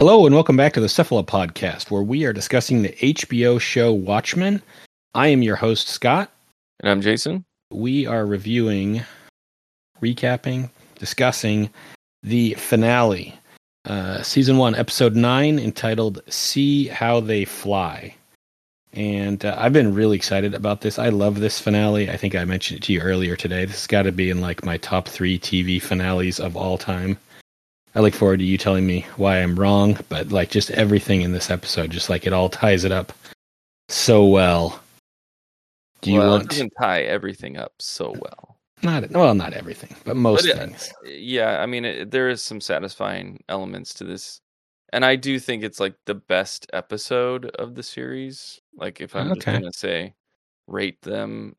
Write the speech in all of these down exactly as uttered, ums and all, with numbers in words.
Hello and welcome back to the Cephala Podcast, where we are discussing the H B O show Watchmen. I am your host, Scott. And I'm Jason. We are reviewing, recapping, discussing the finale, uh, season one, episode nine, entitled See How They Fly. And uh, I've been really excited about this. I love this finale. I think I mentioned it to you earlier today. This has got to be in like my top three T V finales of all time. I look forward to you telling me why I'm wrong, but like just everything in this episode, just like it all ties it up so well. Do you well, want it doesn't tie everything up so well? Not well, not everything, but most but it, things. Yeah, I mean, it, there is some satisfying elements to this, and I do think it's like the best episode of the series. Like, if I'm Okay. just gonna say, rate them,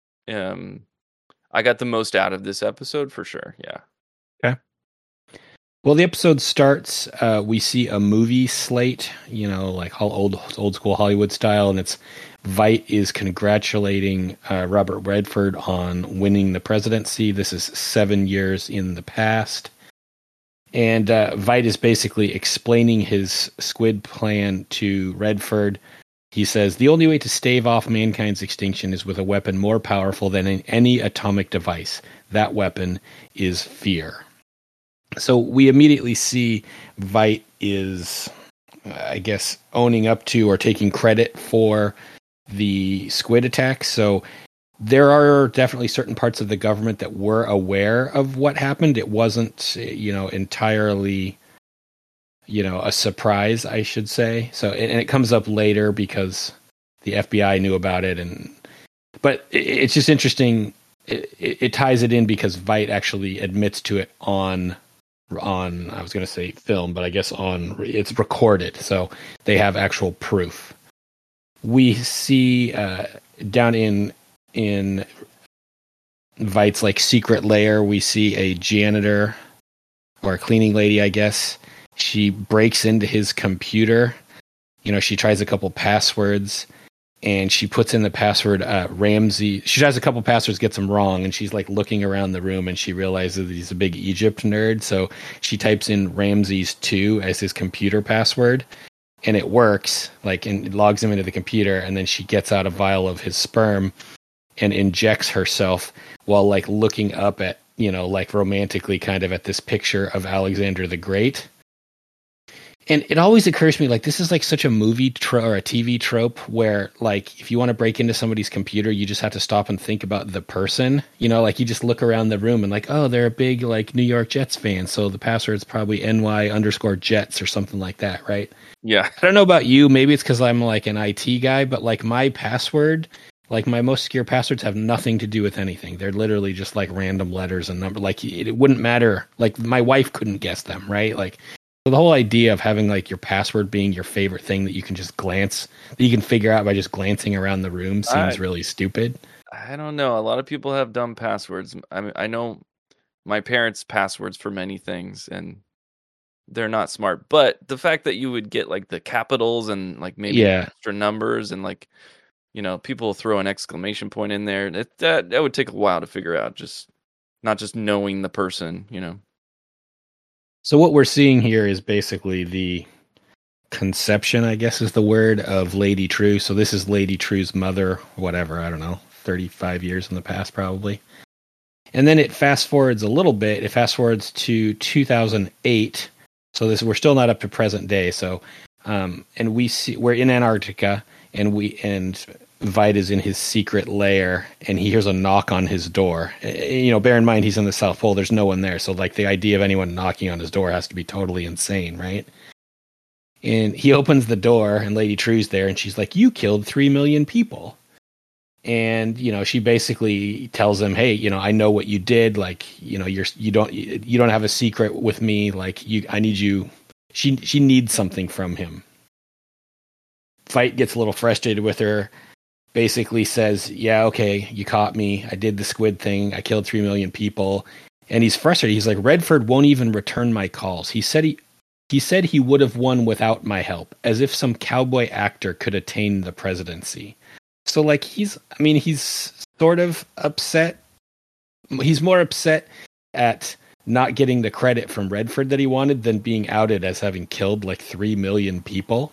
um, I got the most out of this episode for sure. Yeah. Okay. Well, the episode starts. Uh, we see a movie slate, you know, like old old school Hollywood style, and it's Veidt is congratulating uh, Robert Redford on winning the presidency. This is seven years in the past, and uh, Veidt is basically explaining his squid plan to Redford. He says the only way to stave off mankind's extinction is with a weapon more powerful than any atomic device. That weapon is fear. So we immediately see Veidt is, I guess, owning up to or taking credit for the squid attack. So there are definitely certain parts of the government that were aware of what happened. It wasn't, you know, entirely, you know, a surprise, I should say. So, and it comes up later because the F B I knew about it. And but it's just interesting. It, it ties it in because Veidt actually admits to it on. on I was going to say film, but I guess on it's recorded, so they have actual proof. We see uh, down in in Veidt's like secret lair, we see a janitor or a cleaning lady, I guess. She breaks into his computer. You know, she tries a couple passwords. And she puts in the password uh, Ramsey. She tries a couple passwords, gets them wrong, and she's like looking around the room, and she realizes that he's a big Egypt nerd. So she types in Ramses two as his computer password, and it works. Like, and it logs him into the computer, and then she gets out a vial of his sperm and injects herself while like looking up at, you know, like romantically kind of at this picture of Alexander the Great. And it always occurs to me, like, this is like such a movie tro- or a T V trope where, like, if you want to break into somebody's computer, you just have to stop and think about the person. You know, like, you just look around the room and, like, oh, they're a big, like, New York Jets fan. So the password's probably N Y underscore Jets or something like that, right? Yeah. I don't know about you. Maybe it's because I'm, like, an I T guy, but, like, my password, like, my most secure passwords have nothing to do with anything. They're literally just, like, random letters and number. Like, it, it wouldn't matter. Like, my wife couldn't guess them, right? Like, so the whole idea of having like your password being your favorite thing that you can just glance, that you can figure out by just glancing around the room seems I, really stupid. I don't know. A lot of people have dumb passwords. I mean, I know my parents' passwords for many things, and they're not smart. But the fact that you would get like the capitals and like maybe yeah. extra numbers and like, you know, people throw an exclamation point in there, that, that that would take a while to figure out. Just not just knowing the person, you know. So what we're seeing here is basically the conception, I guess is the word, of Lady Trieu. So this is Lady Trieu's mother, whatever, I don't know, thirty-five years in the past probably. And then it fast forwards a little bit. It fast forwards to two thousand eight. So this we're still not up to present day. So um, and we see we're in Antarctica, and we and Veidt is in his secret lair, and he hears a knock on his door. You know, bear in mind he's in the South Pole. There's no one there, so like the idea of anyone knocking on his door has to be totally insane, right? And he opens the door, and Lady Trieu's there, and she's like, "You killed three million people." And you know, she basically tells him, "Hey, you know, I know what you did. Like, you know, you're you don't you don't have a secret with me. Like, you, I need you." She she needs something from him. Veidt gets a little frustrated with her. Basically says, yeah, okay, you caught me. I did the squid thing. I killed three million people. And he's frustrated. He's like, Redford won't even return my calls. He said he he said he would have won without my help, as if some cowboy actor could attain the presidency. So, like, he's, I mean, he's sort of upset. He's more upset at not getting the credit from Redford that he wanted, then being outed as having killed like three million people.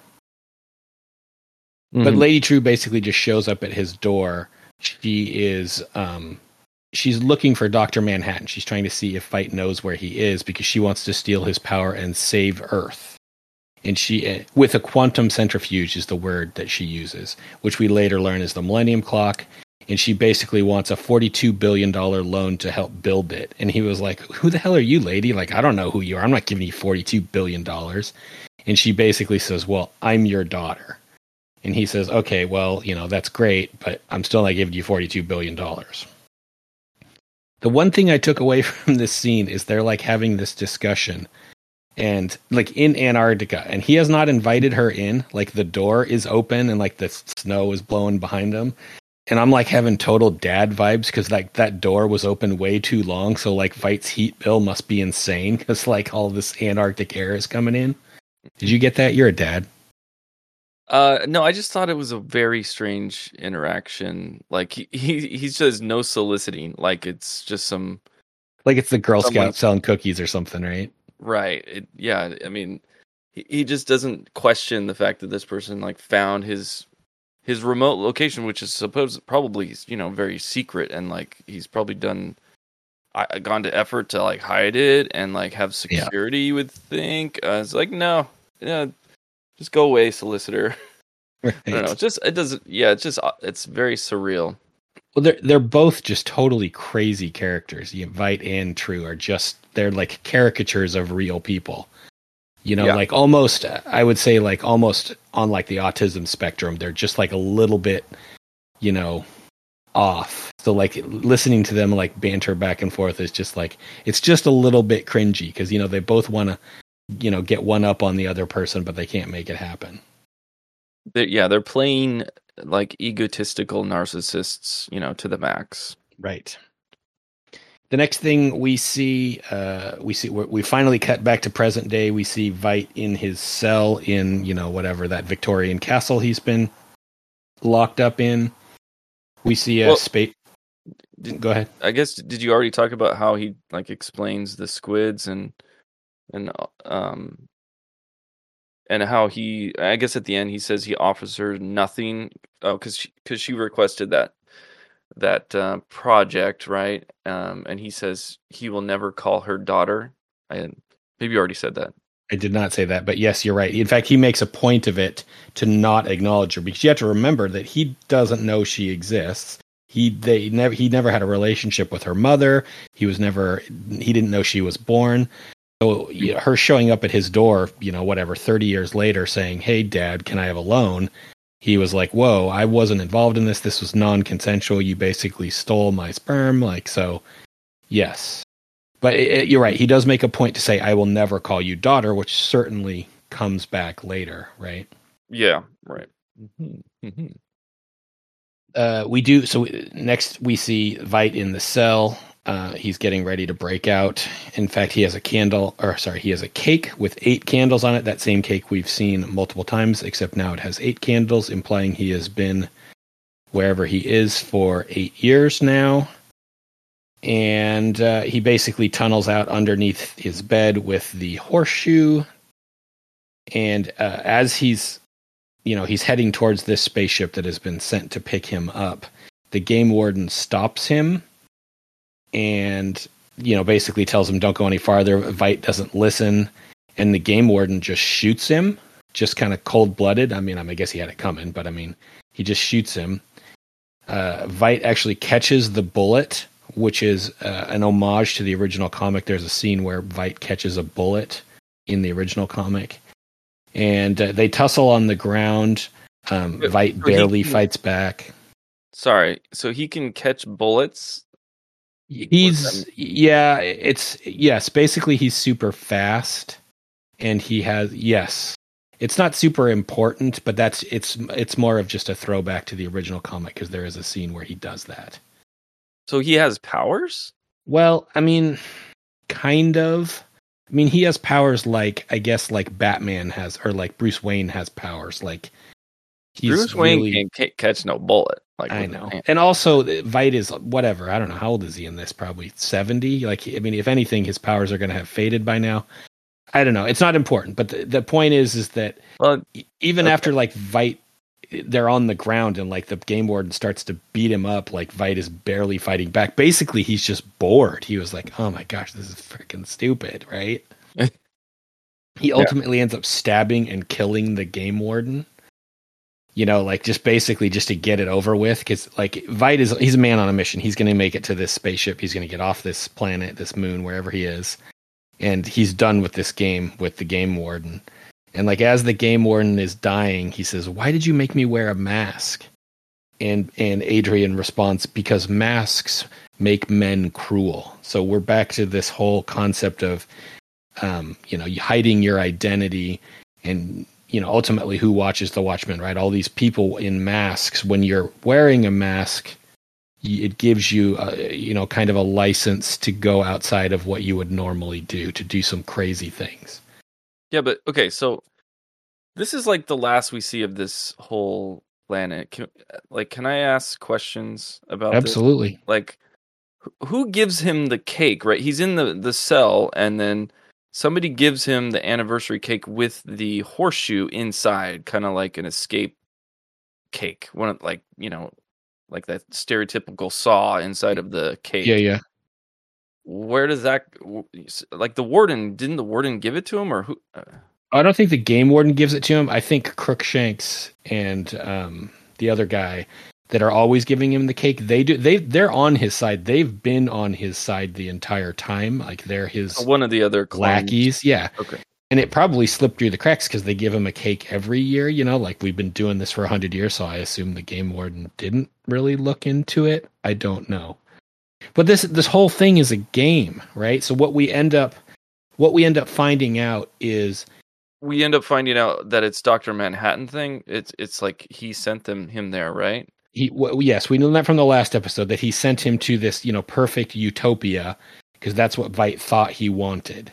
Mm-hmm. But Lady Trieu basically just shows up at his door. She is, um, she's looking for Doctor Manhattan. She's trying to see if Veidt knows where he is because she wants to steal his power and save Earth. And she, with a quantum centrifuge is the word that she uses, which we later learn is the Millennium Clock. And she basically wants a forty-two billion dollars loan to help build it. And he was like, who the hell are you, lady? Like, I don't know who you are. I'm not giving you forty-two billion dollars. And she basically says, well, I'm your daughter. And he says, okay, well, you know, that's great, but I'm still not giving you forty-two billion dollars. The one thing I took away from this scene is they're like having this discussion and like in Antarctica, and he has not invited her in. Like the door is open and like the snow is blowing behind him. And I'm like having total dad vibes because like that door was open way too long. So like Veidt's heat bill must be insane because like all this Antarctic air is coming in. Did you get that? You're a dad. Uh, no, I just thought it was a very strange interaction. Like he, he, he says no soliciting. Like it's just some, like it's the Girl Scout selling cookies or something, right? Right. It, yeah. I mean, he, he just doesn't question the fact that this person like found his, his remote location, which is supposed probably, you know, very secret. And like, he's probably done, I, gone to effort to like hide it and like have security, yeah. You would think. Uh, it's like, no, yeah. Just go away, solicitor. Right. I don't know. It's just it doesn't. Yeah, it's just it's very surreal. Well, they're they're both just totally crazy characters. You know, Veidt and Trieu are just they're like caricatures of real people. You know, yeah. Like almost I would say like almost on like the autism spectrum. They're just like a little bit, you know, off. So like listening to them like banter back and forth is just like it's just a little bit cringy because you know they both want to. You know, get one up on the other person, but they can't make it happen. They're, yeah, they're playing like egotistical narcissists, you know, to the max. Right. The next thing we see, uh, we see, we finally cut back to present day. We see Veidt in his cell in, you know, whatever that Victorian castle he's been locked up in. We see a well, space. Go ahead. I guess did you already talk about how he like explains the squids and? And um, and how he, I guess at the end he says he offers her nothing. Oh, because she, because she requested that that uh, project, right? Um, and he says he will never call her daughter. I maybe you already said that. I did not say that, but yes, you're right. In fact, he makes a point of it to not acknowledge her because you have to remember that he doesn't know she exists. He they never he never had a relationship with her mother. He was never he didn't know she was born. So you know, her showing up at his door, you know, whatever, thirty years later saying, hey, Dad, can I have a loan? He was like, whoa, I wasn't involved in this. This was non-consensual. You basically stole my sperm. Like, so, yes. But it, it, you're right. He does make a point to say, I will never call you daughter, which certainly comes back later, right? Yeah, right. Mm-hmm. Mm-hmm. Uh, we do. So next we see Veidt in the cell. Uh, he's getting ready to break out. In fact, he has a candle, or sorry, he has a cake with eight candles on it. That same cake we've seen multiple times, except now it has eight candles, implying he has been wherever he is for eight years now. And uh, he basically tunnels out underneath his bed with the horseshoe. And uh, as he's, you know, he's heading towards this spaceship that has been sent to pick him up, the game warden stops him. And, you know, basically tells him don't go any farther. Veidt doesn't listen. And the game warden just shoots him, just kind of cold-blooded. I mean, I, mean, I guess he had it coming, but I mean, he just shoots him. Uh, Veidt actually catches the bullet, which is uh, an homage to the original comic. There's a scene where Veidt catches a bullet in the original comic. And uh, they tussle on the ground. Um, Veidt barely can, fights back. Sorry, so he can catch bullets? He's yeah, it's yes, basically he's super fast and he has yes. It's not super important, but that's it's it's more of just a throwback to the original comic because there is a scene where he does that. So he has powers? Well, I mean, kind of. I mean, he has powers like I guess like Batman has or like Bruce Wayne has powers like he's Bruce Wayne really, can't catch no bullet. Like I with know. an- And also, Vite is whatever. I don't know. How old is he in this? Probably seventy. Like, I mean, if anything, his powers are going to have faded by now. I don't know. It's not important. But the, the point is, is that well, even okay. after, like, Vite, they're on the ground and, like, the Game Warden starts to beat him up, like, Vite is barely fighting back. Basically, he's just bored. He was like, oh my gosh, this is freaking stupid, right? He ultimately yeah. ends up stabbing and killing the Game Warden. You know, like just basically just to get it over with, because like Vite is he's a man on a mission. He's going to make it to this spaceship. He's going to get off this planet, this moon, wherever he is, and he's done with this game with the Game Warden. And like as the Game Warden is dying, he says, "Why did you make me wear a mask?" And and Adrian responds, "Because masks make men cruel." So we're back to this whole concept of, um, you know, hiding your identity and. You know, ultimately, who watches the Watchmen, right? All these people in masks. When you're wearing a mask, it gives you, a, you know, kind of a license to go outside of what you would normally do, to do some crazy things. Yeah, but okay, so this is like the last we see of this whole planet. Can, like, can I ask questions about Absolutely. this? Like, who gives him the cake, right? He's in the, the cell, and then somebody gives him the anniversary cake with the horseshoe inside, kind of like an escape cake. One of, like, you know, like that stereotypical saw inside of the cake. Yeah, yeah. Where does that, like the warden, didn't the warden give it to him, or who? Uh... I don't think the Game Warden gives it to him. I think Crookshanks and um, the other guy that are always giving him the cake, they do. They they're on his side. They've been on his side the entire time. Like they're his one of the other lackeys. Yeah. Okay. And it probably slipped through the cracks because they give him a cake every year. You know, like we've been doing this for a hundred years, so I assume the Game Warden didn't really look into it. I don't know. But this this whole thing is a game, right? So what we end up what we end up finding out is. We end up finding out that it's Doctor Manhattan thing. It's it's like he sent them him there, right? He w- yes, we know that from the last episode that he sent him to this, you know, perfect utopia because that's what Vite thought he wanted.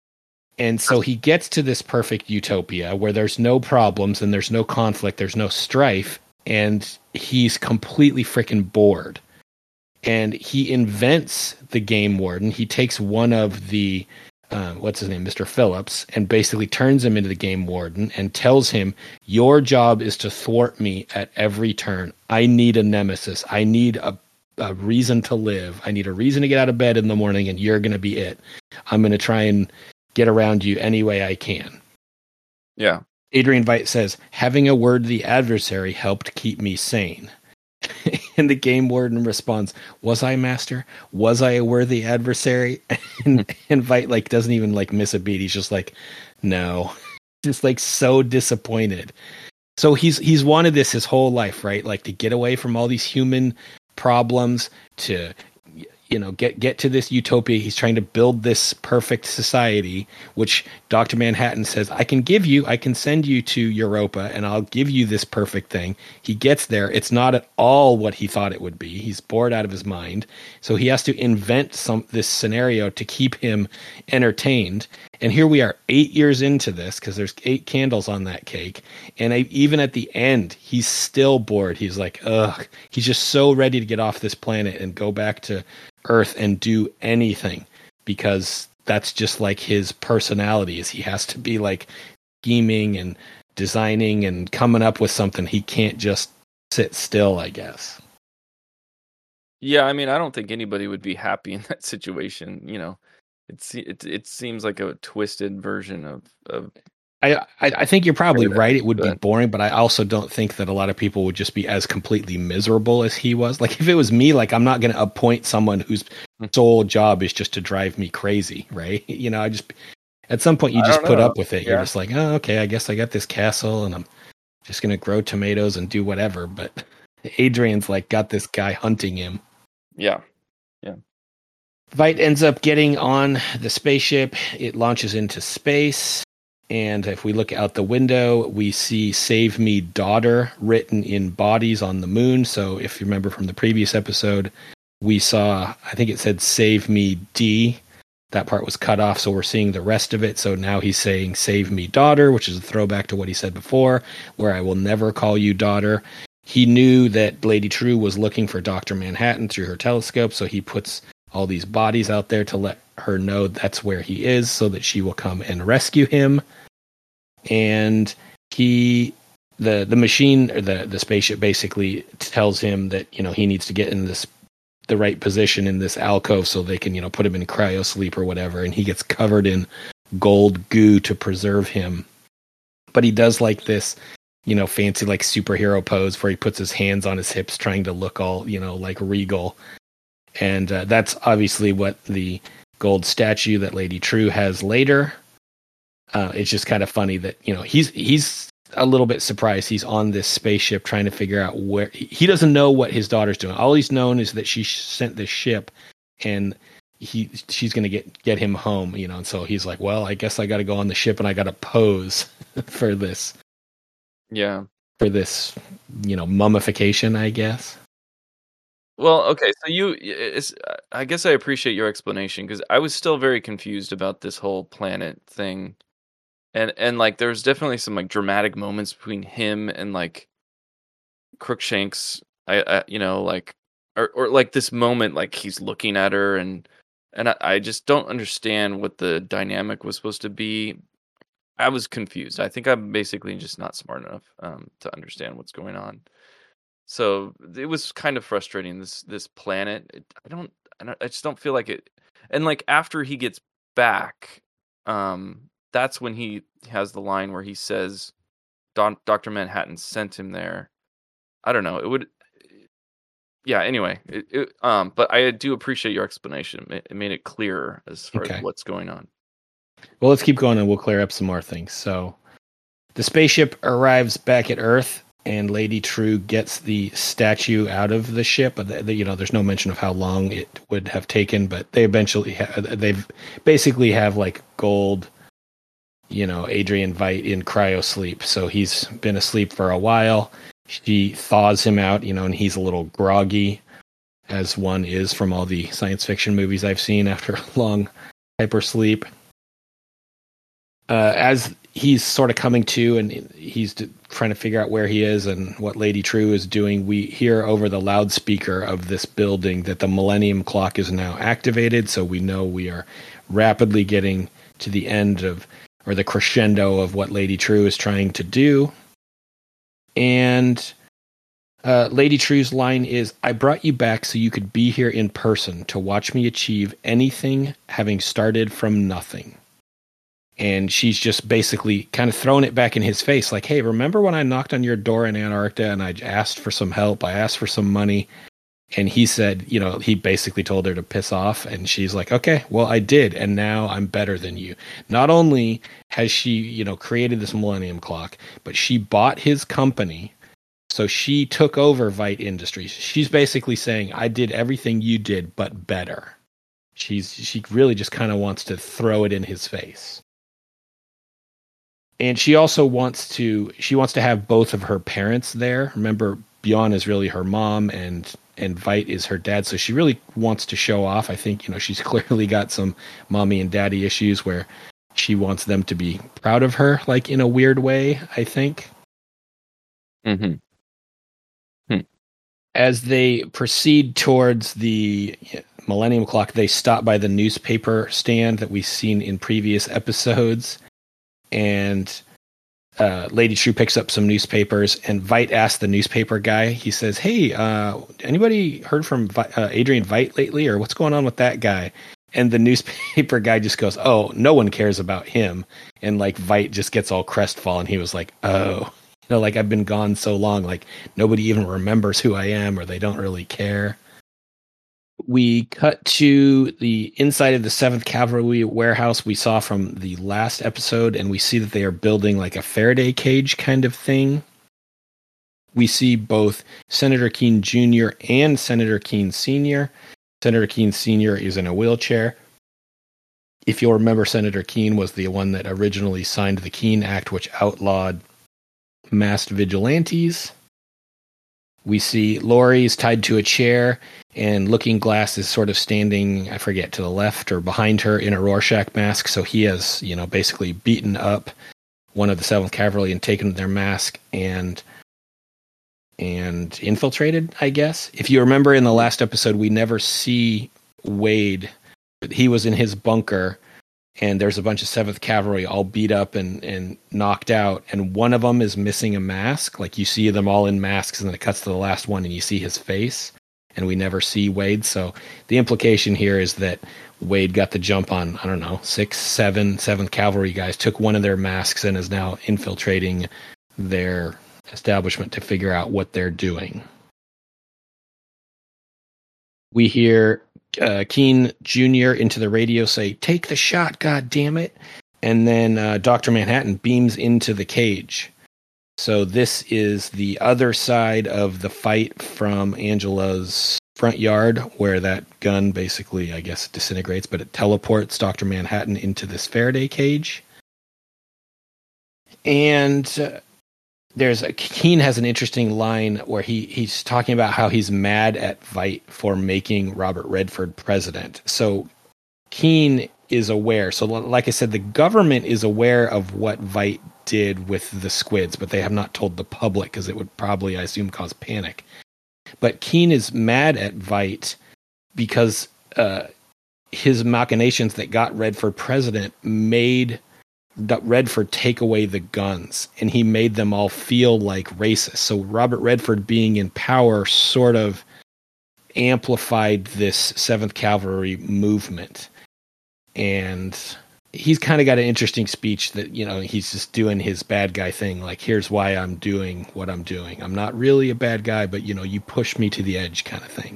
And so he gets to this perfect utopia where there's no problems and there's no conflict, there's no strife, and he's completely freaking bored. And he invents the Game Warden. He takes one of the Um, what's his name, Mister Phillips, and basically turns him into the Game Warden and tells him, your job is to thwart me at every turn. I need a nemesis. I need a, a reason to live. I need a reason to get out of bed in the morning, and you're going to be it. I'm going to try and get around you any way I can. Yeah. Adrian Veidt says, having a word to the adversary helped keep me sane. And the Game Warden responds, was I, Master? Was I a worthy adversary? And, and Veidt like doesn't even like miss a beat. He's just like, no. Just like so disappointed. So he's he's wanted this his whole life, right? Like to get away from all these human problems, to you know, get get to this utopia. He's trying to build this perfect society, which Doctor Manhattan says, I can give you, I can send you to Europa, and I'll give you this perfect thing. He gets there. It's not at all what he thought it would be. He's bored out of his mind. So he has to invent some this scenario to keep him entertained. And here we are eight years into this, because there's eight candles on that cake. And I, even at the end, he's still bored. He's like, ugh. He's just so ready to get off this planet and go back to Earth and do anything, because that's just like his personality, is he has to be like scheming and designing and coming up with something. He can't just sit still, I guess. Yeah, I mean, I don't think anybody would be happy in that situation. You know, it's it it seems like a twisted version of of. I, I I think you're probably that, right. It would but... be boring, but I also don't think that a lot of people would just be as completely miserable as he was. Like if it was me, like I'm not going to appoint someone whose sole job is just to drive me crazy, right? You know, I just at some point you just put know. up with it. Yeah. You're just like, oh, okay, I guess I got this castle, and I'm just going to grow tomatoes and do whatever. But Adrian's like got this guy hunting him. Yeah, yeah. Veidt ends up getting on the spaceship. It launches into space. And if we look out the window, we see Save Me Daughter written in bodies on the moon. So if you remember from the previous episode, we saw, I think it said Save Me D. That part was cut off, so we're seeing the rest of it. So now he's saying Save Me Daughter, which is a throwback to what he said before, where I will never call you daughter. he knew that Lady Trieu was looking for Doctor Manhattan through her telescope, so he puts all these bodies out there to let her know that's where he is so that she will come and rescue him. And he, the the machine, or the, the spaceship basically tells him that, you know, he needs to get in this, the right position in this alcove so they can, you know, put him in cryo sleep or whatever. And he gets covered in gold goo to preserve him. But he does like this, you know, fancy like superhero pose where he puts his hands on his hips trying to look all, you know, like regal. And uh, that's obviously what the gold statue that Lady Trieu has later. Uh, it's just kind of funny that, you know, he's he's a little bit surprised he's on this spaceship trying to figure out where, he doesn't know what his daughter's doing. All he's known is that she sent this ship and he she's going to get get him home, you know. And so he's like, well, I guess I got to go on the ship and I got to pose for this. Yeah. For this, you know, mummification, I guess. Well, okay, so you, it's, I guess I appreciate your explanation because I was still very confused about this whole planet thing, and and like there's definitely some like dramatic moments between him and like Crookshanks, I, I you know like or or like this moment like he's looking at her and and I, I just don't understand what the dynamic was supposed to be. I was confused. I think I'm basically just not smart enough um, to understand what's going on. So it was kind of frustrating. This this planet, it, I don't, I don't, I just don't feel like it. And like after he gets back, um, that's when he has the line where he says, Don, "Doctor Manhattan sent him there." I don't know. It would, yeah. Anyway, it, it, um, but I do appreciate your explanation. It, it made it clearer as far Okay. as what's going on. Well, let's keep going and we'll clear up some more things. So the spaceship arrives back at Earth. And Lady Trieu gets the statue out of the ship. But the, the, you know, there's no mention of how long it would have taken. But they eventually, ha- they've basically have like gold, you know, Adrian Veidt in cryo sleep. So he's been asleep for a while. She thaws him out, you know, and he's a little groggy, as one is from all the science fiction movies I've seen after a long hypersleep. Uh, as he's sort of coming to and he's trying to figure out where he is and what Lady Trieu is doing, we hear over the loudspeaker of this building that the Millennium Clock is now activated. So we know we are rapidly getting to the end of, or the crescendo of what Lady Trieu is trying to do. And uh, Lady Trieu's line is, "I brought you back so you could be here in person to watch me achieve anything, having started from nothing." And she's just basically kind of throwing it back in his face. Like, hey, remember when I knocked on your door in Antarctica and I asked for some help? I asked for some money. And he said, you know, he basically told her to piss off. And she's like, okay, well, I did. And now I'm better than you. Not only has she, you know, created this Millennium Clock, but she bought his company. So she took over Veidt Industries. She's basically saying, I did everything you did, but better. She's, she really just kind of wants to throw it in his face. And she also wants to, she wants to have both of her parents there. Remember, Bjorn is really her mom and, and Veidt is her dad. So she really wants to show off. I think, you know, she's clearly got some mommy and daddy issues where she wants them to be proud of her, like in a weird way, I think. Mm-hmm. Hmm. As they proceed towards the Millennium Clock, they stop by the newspaper stand that we've seen in previous episodes. And uh, Lady Trieu picks up some newspapers, and Veidt asks the newspaper guy, he says, hey, uh, anybody heard from Vi- uh, Adrian Veidt lately, or what's going on with that guy? And the newspaper guy just goes, oh, no one cares about him. And like Veidt just gets all crestfallen. He was like, oh, you know, like I've been gone so long, like nobody even remembers who I am, or they don't really care. We cut to the inside of the seventh Cavalry warehouse we saw from the last episode, and we see that they are building like a Faraday cage kind of thing. We see both Senator Keene Junior and Senator Keene Senior Senator Keene Senior is in a wheelchair. If you'll remember, Senator Keene was the one that originally signed the Keene Act, which outlawed masked vigilantes. We see Laurie is tied to a chair, and Looking Glass is sort of standing, I forget, to the left or behind her in a Rorschach mask. So he has, you know, basically beaten up one of the seventh Cavalry and taken their mask. And and infiltrated, I guess. If you remember in the last episode, we never see Wade. He was in his bunker, and there's a bunch of seventh Cavalry all beat up and, and knocked out, and one of them is missing a mask. Like, you see them all in masks, and then it cuts to the last one, and you see his face, and we never see Wade. So the implication here is that Wade got the jump on, I don't know, six, seven, seventh Cavalry guys, took one of their masks, and is now infiltrating their establishment to figure out what they're doing. We hear uh, Keen Junior into the radio say, "Take the shot, God damn it!" And then uh, Doctor Manhattan beams into the cage. So this is the other side of the fight from Angela's front yard, where that gun basically, I guess, disintegrates, but it teleports Doctor Manhattan into this Faraday cage. And uh, there's a, Keen has an interesting line where he, he's talking about how he's mad at Veidt for making Robert Redford president. So Keen is aware. So like I said, the government is aware of what Veidt did with the squids, but they have not told the public because it would probably, I assume, cause panic. But Keen is mad at Veidt because uh, his machinations that got Redford president made Redford take away the guns, and he made them all feel like racist. So Robert Redford being in power sort of amplified this seventh Cavalry movement. And he's kind of got an interesting speech that, you know, he's just doing his bad guy thing. Like, here's why I'm doing what I'm doing. I'm not really a bad guy, but, you know, you push me to the edge kind of thing.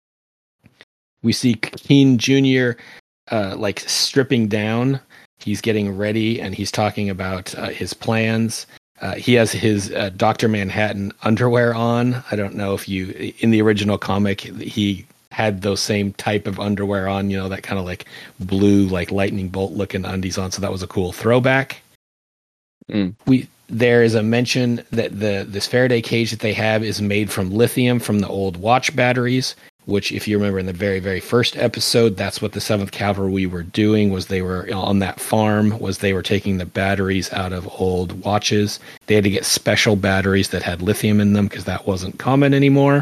We see Keen Junior uh, like stripping down. He's getting ready, and he's talking about uh, his plans. Uh, he has his uh, Doctor Manhattan underwear on. I don't know if you, in the original comic, he had those same type of underwear on, you know, that kind of like blue, like lightning bolt looking undies on. So that was a cool throwback. Mm. We there is a mention that the this Faraday cage that they have is made from lithium from the old watch batteries, which, if you remember in the very, very first episode, that's what the seventh Cavalry were doing, was they were on that farm, was they were taking the batteries out of old watches. They had to get special batteries that had lithium in them because that wasn't common anymore.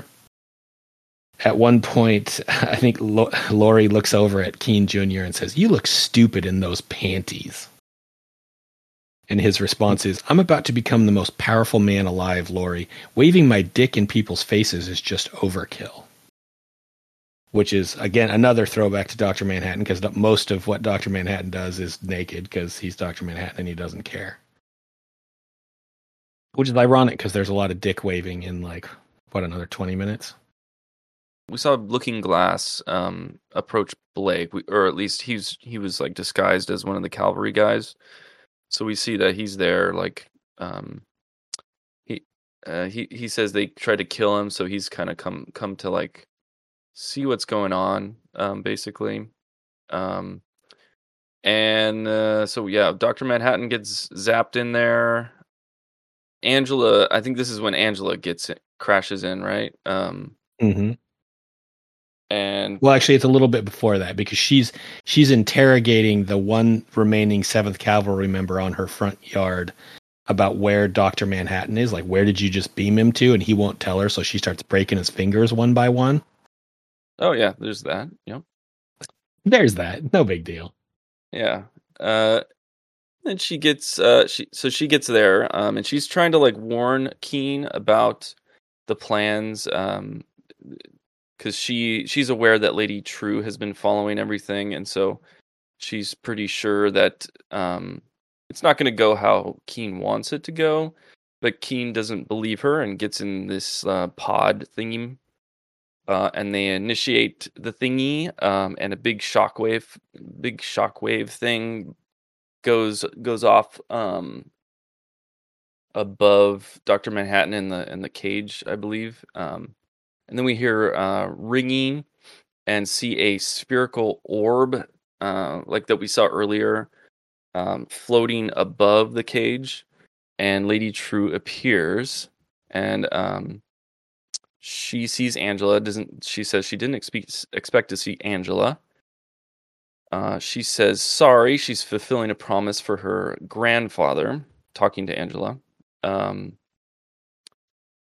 At one point, I think L- Laurie looks over at Keen Junior and says, "You look stupid in those panties." And his response is, "I'm about to become the most powerful man alive, Laurie. Waving my dick in people's faces is just overkill." Which is, again, another throwback to Doctor Manhattan, because most of what Doctor Manhattan does is naked, because he's Doctor Manhattan and he doesn't care. Which is ironic, because there's a lot of dick waving in, like, what, another twenty minutes? We saw Looking Glass um, approach Blake, we, or at least he's he was like disguised as one of the cavalry guys. So we see that he's there. Like um, he uh, he he says they tried to kill him, so he's kind of come come to like see what's going on, um, basically. Um, and uh, so yeah, Doctor Manhattan gets zapped in there. Angela, I think this is when Angela gets it, crashes in, right? Um, mm-hmm. And well, actually, it's a little bit before that, because she's she's interrogating the one remaining seventh Cavalry member on her front yard about where Doctor Manhattan is. Like, where did you just beam him to? And he won't tell her, so she starts breaking his fingers one by one. Oh yeah, there's that. Yep. There's that. No big deal. Yeah. Uh, and she gets uh, she so she gets there, um, and she's trying to like warn Keen about the plans. Um, because she she's aware that Lady True has been following everything, and so she's pretty sure that um, it's not going to go how Keen wants it to go. But Keen doesn't believe her and gets in this uh, pod thingy, uh, and they initiate the thingy, um, and a big shockwave, big shockwave thing goes goes off um, above Doctor Manhattan in the in the cage, I believe. Um, And then we hear uh, ringing and see a spherical orb, uh, like that we saw earlier, um, floating above the cage. And Lady True appears, and um, she sees Angela. Doesn't she says she didn't expect expect to see Angela. Uh, she says sorry. She's fulfilling a promise for her grandfather. Talking to Angela. Um,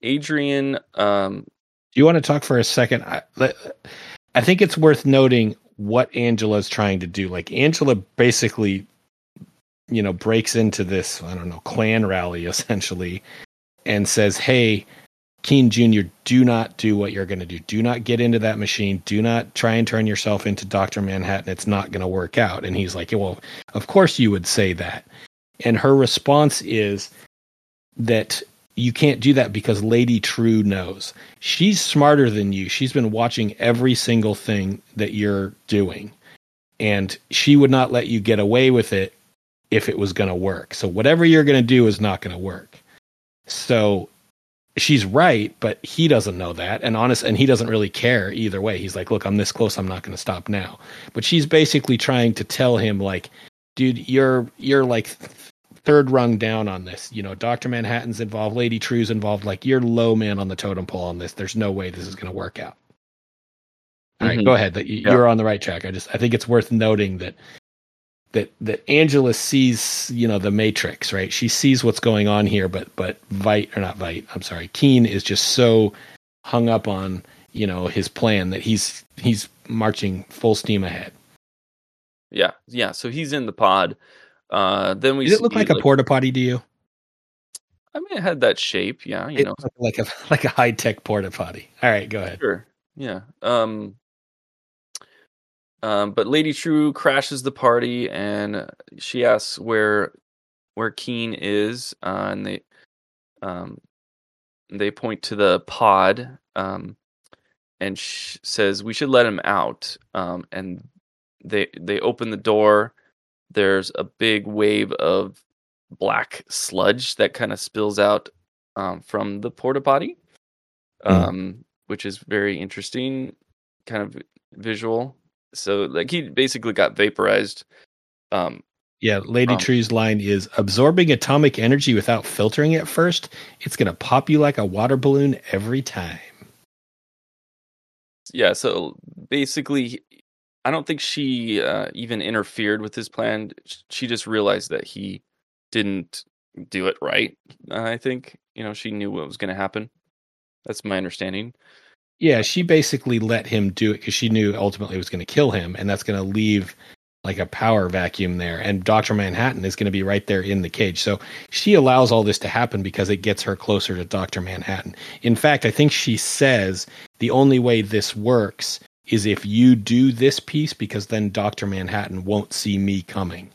Adrian. Um, Do you want to talk for a second? I, I think it's worth noting what Angela's trying to do. Like Angela basically, you know, breaks into this, I don't know, Klan rally essentially and says, hey, Keen Junior, do not do what you're going to do. Do not get into that machine. Do not try and turn yourself into Doctor Manhattan. It's not going to work out. And he's like, well, of course you would say that. And her response is that you can't do that because Lady True knows. She's smarter than you. She's been watching every single thing that you're doing. And she would not let you get away with it if it was going to work. So whatever you're going to do is not going to work. So she's right, but he doesn't know that. And honest, and he doesn't really care either way. He's like, look, I'm this close. I'm not going to stop now. But she's basically trying to tell him like, dude, you're, you're like third rung down on this. You know, Doctor Manhattan's involved. Lady True's involved. Like you're low man on the totem pole on this. There's no way this is going to work out. All mm-hmm. right, go ahead. You're yeah. on the right track. I just, I think it's worth noting that that that Angela sees, you know, the Matrix, right? She sees what's going on here, but but Vite or not Vite, I'm sorry, Keen is just so hung up on, you know, his plan that he's he's marching full steam ahead. Yeah, yeah. So he's in the pod. Uh, then we. Does it look like, like a porta potty to you? I mean, it had that shape. Yeah, you it know, like a like a high tech porta potty. All right, go ahead. Sure. Yeah. Um. Um, but Lady True crashes the party, and she asks where where Keen is, uh, and they um, they point to the pod, um, and sh- says we should let him out. Um, and they they open the door. There's a big wave of black sludge that kind of spills out um, from the porta potty, um, mm. which is very interesting, kind of visual. So, like, he basically got vaporized. Um, yeah, Lady um, True's line is, absorbing atomic energy without filtering it first, it's going to pop you like a water balloon every time. Yeah, so basically, I don't think she uh, even interfered with his plan. She just realized that he didn't do it right, I think. You know, she knew what was going to happen. That's my understanding. Yeah, she basically let him do it because she knew ultimately it was going to kill him, and that's going to leave like a power vacuum there. And Doctor Manhattan is going to be right there in the cage. So she allows all this to happen because it gets her closer to Doctor Manhattan. In fact, I think she says the only way this works is if you do this piece, because then Doctor Manhattan won't see me coming.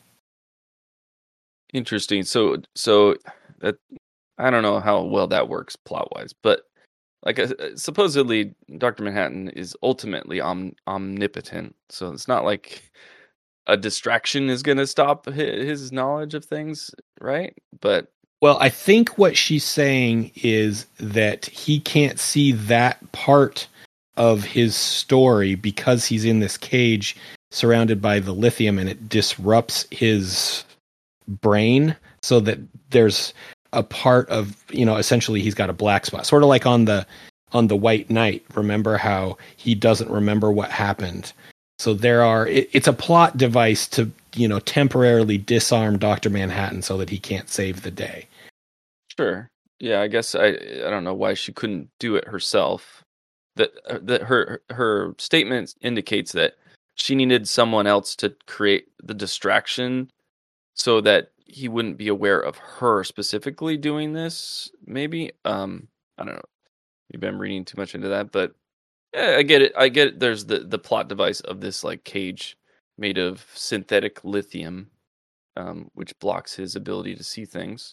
Interesting. So, so that I don't know how well that works plot wise, but. Like, uh, supposedly, Doctor Manhattan is ultimately om- omnipotent, so it's not like a distraction is going to stop his, his knowledge of things, right? But well, I think what she's saying is that he can't see that part of his story because he's in this cage surrounded by the lithium, and it disrupts his brain, so that there's a part of, you know, essentially he's got a black spot, sort of like on the on the White Knight. Remember how he doesn't remember what happened? So there are it, it's a plot device to, you know, temporarily disarm Doctor Manhattan so that he can't save the day. Sure. Yeah, I guess I I don't know why she couldn't do it herself. That that her her statement indicates that she needed someone else to create the distraction so that he wouldn't be aware of her specifically doing this, maybe. Um, I don't know. Maybe I'm reading too much into that, but yeah, I get it. I get it. There's the, the plot device of this like cage made of synthetic lithium, um, which blocks his ability to see things.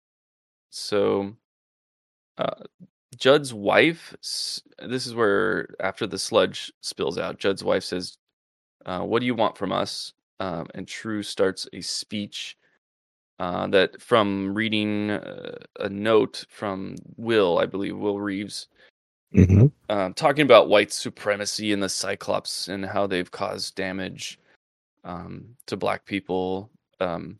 So, uh, Judd's wife, this is where after the sludge spills out, Judd's wife says, uh, what do you want from us? Um, and True starts a speech Uh, that from reading uh, a note from Will, I believe, Will Reeves, mm-hmm. uh, talking about white supremacy and the Cyclops and how they've caused damage um, to black people. Um,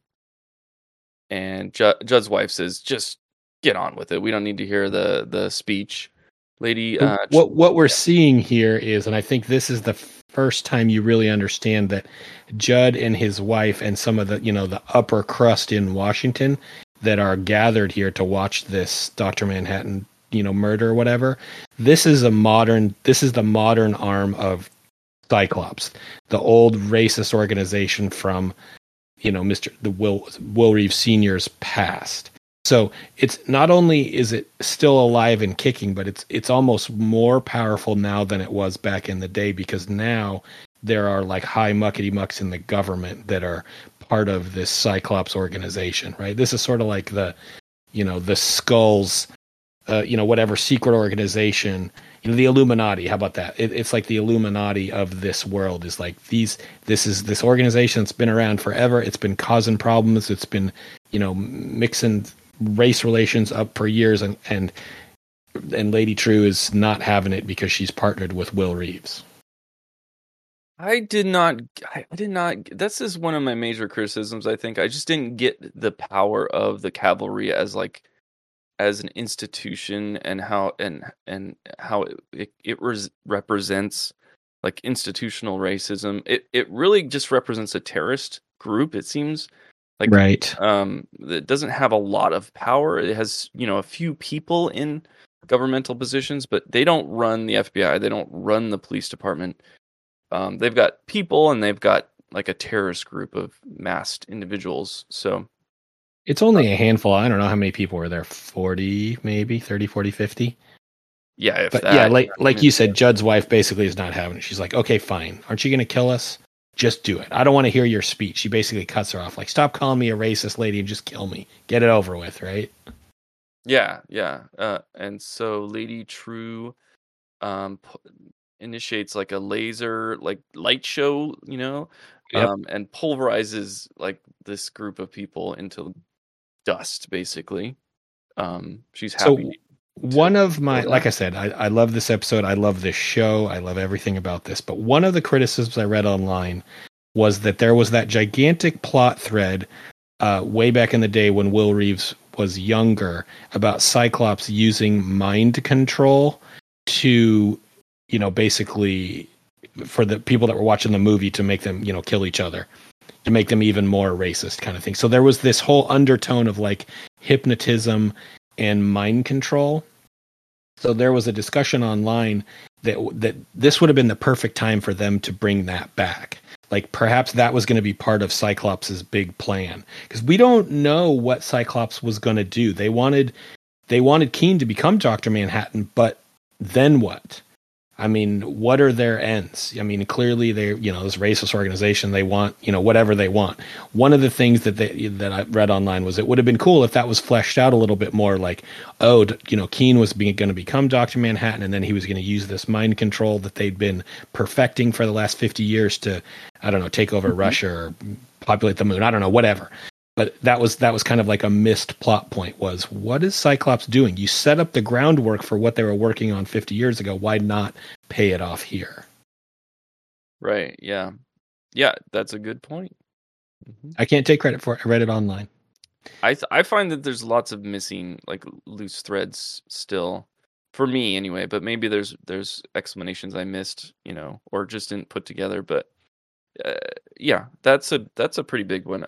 and Ju- Judd's wife says, just get on with it. We don't need to hear the, the speech. Lady. Uh, what what we're yeah. seeing here is, and I think this is the first time you really understand that Judd and his wife and some of the, you know, the upper crust in Washington that are gathered here to watch this Doctor Manhattan, you know, murder or whatever. This is a modern, this is the modern arm of Cyclops, the old racist organization from, you know, Mister the Will Will Reeves Senior's past. So it's not only is it still alive and kicking, but it's it's almost more powerful now than it was back in the day, because now there are like high muckety mucks in the government that are part of this Cyclops organization, right? This is sort of like the, you know, the Skulls, uh, you know, whatever secret organization, you know, the Illuminati. How about that? It, it's like the Illuminati of this world is like these. This is this organization that's been around forever. It's been causing problems. It's been, you know, mixing race relations up for years, and and and Lady True is not having it because she's partnered with Will Reeves. I did not. I did not. This is one of my major criticisms. I think I just didn't get the power of the cavalry as like as an institution, and how and and how it it, it res- represents like institutional racism. It it really just represents a terrorist group. It seems like Right. um it doesn't have a lot of power. It has, you know, a few people in governmental positions, but they don't run the F B I. They don't run the police department. Um, they've got people, and they've got like a terrorist group of masked individuals. So It's only a handful. I don't know how many people were there. forty, maybe thirty, forty, fifty. yeah, if But that, yeah, like I like mean, you said, Judd's wife basically is not having it. She's like, okay, fine. Aren't you going to kill us? Just do it. I don't want to hear your speech. She basically cuts her off. Like, stop calling me a racist lady and just kill me. Get it over with, right? yeah, yeah. Uh, and so Lady True um, pu- initiates like a laser like light show, you know, Yep. um, and pulverizes like this group of people into dust, basically. Um, she's So happy to one of my, kill like that. I said, I, I love this episode. I love this show. I love everything about this. But one of the criticisms I read online was that there was that gigantic plot thread uh, way back in the day when Will Reeves was younger about Cyclops using mind control to, you know, basically for the people that were watching the movie to make them, you know, kill each other, to make them even more racist kind of thing. So there was this whole undertone of like hypnotism and mind control. So there was a discussion online that that this would have been the perfect time for them to bring that back. Like perhaps that was going to be part of Cyclops's big plan, because we don't know what Cyclops was going to do. They wanted they wanted Keene to become Doctor Manhattan, but then what? I mean, what are their ends? I mean, clearly they're, you know, this racist organization, they want, you know, whatever they want. One of the things that they, that I read online was it would have been cool if that was fleshed out a little bit more, like, oh, you know, Keene was going to become Doctor Manhattan, and then he was going to use this mind control that they'd been perfecting for the last fifty years to, I don't know, take over mm-hmm. Russia or populate the moon. I don't know, whatever. But that was that was kind of like a missed plot point, was what is Cyclops doing? You set up the groundwork for what they were working on fifty years ago. Why not pay it off here? Right. Yeah. Yeah. That's a good point. Mm-hmm. I can't take credit for it. I read it online. I th- I find that there's lots of missing, like, loose threads still, for me anyway. But maybe there's there's explanations I missed, you know, or just didn't put together. But uh, yeah, that's a that's a pretty big one.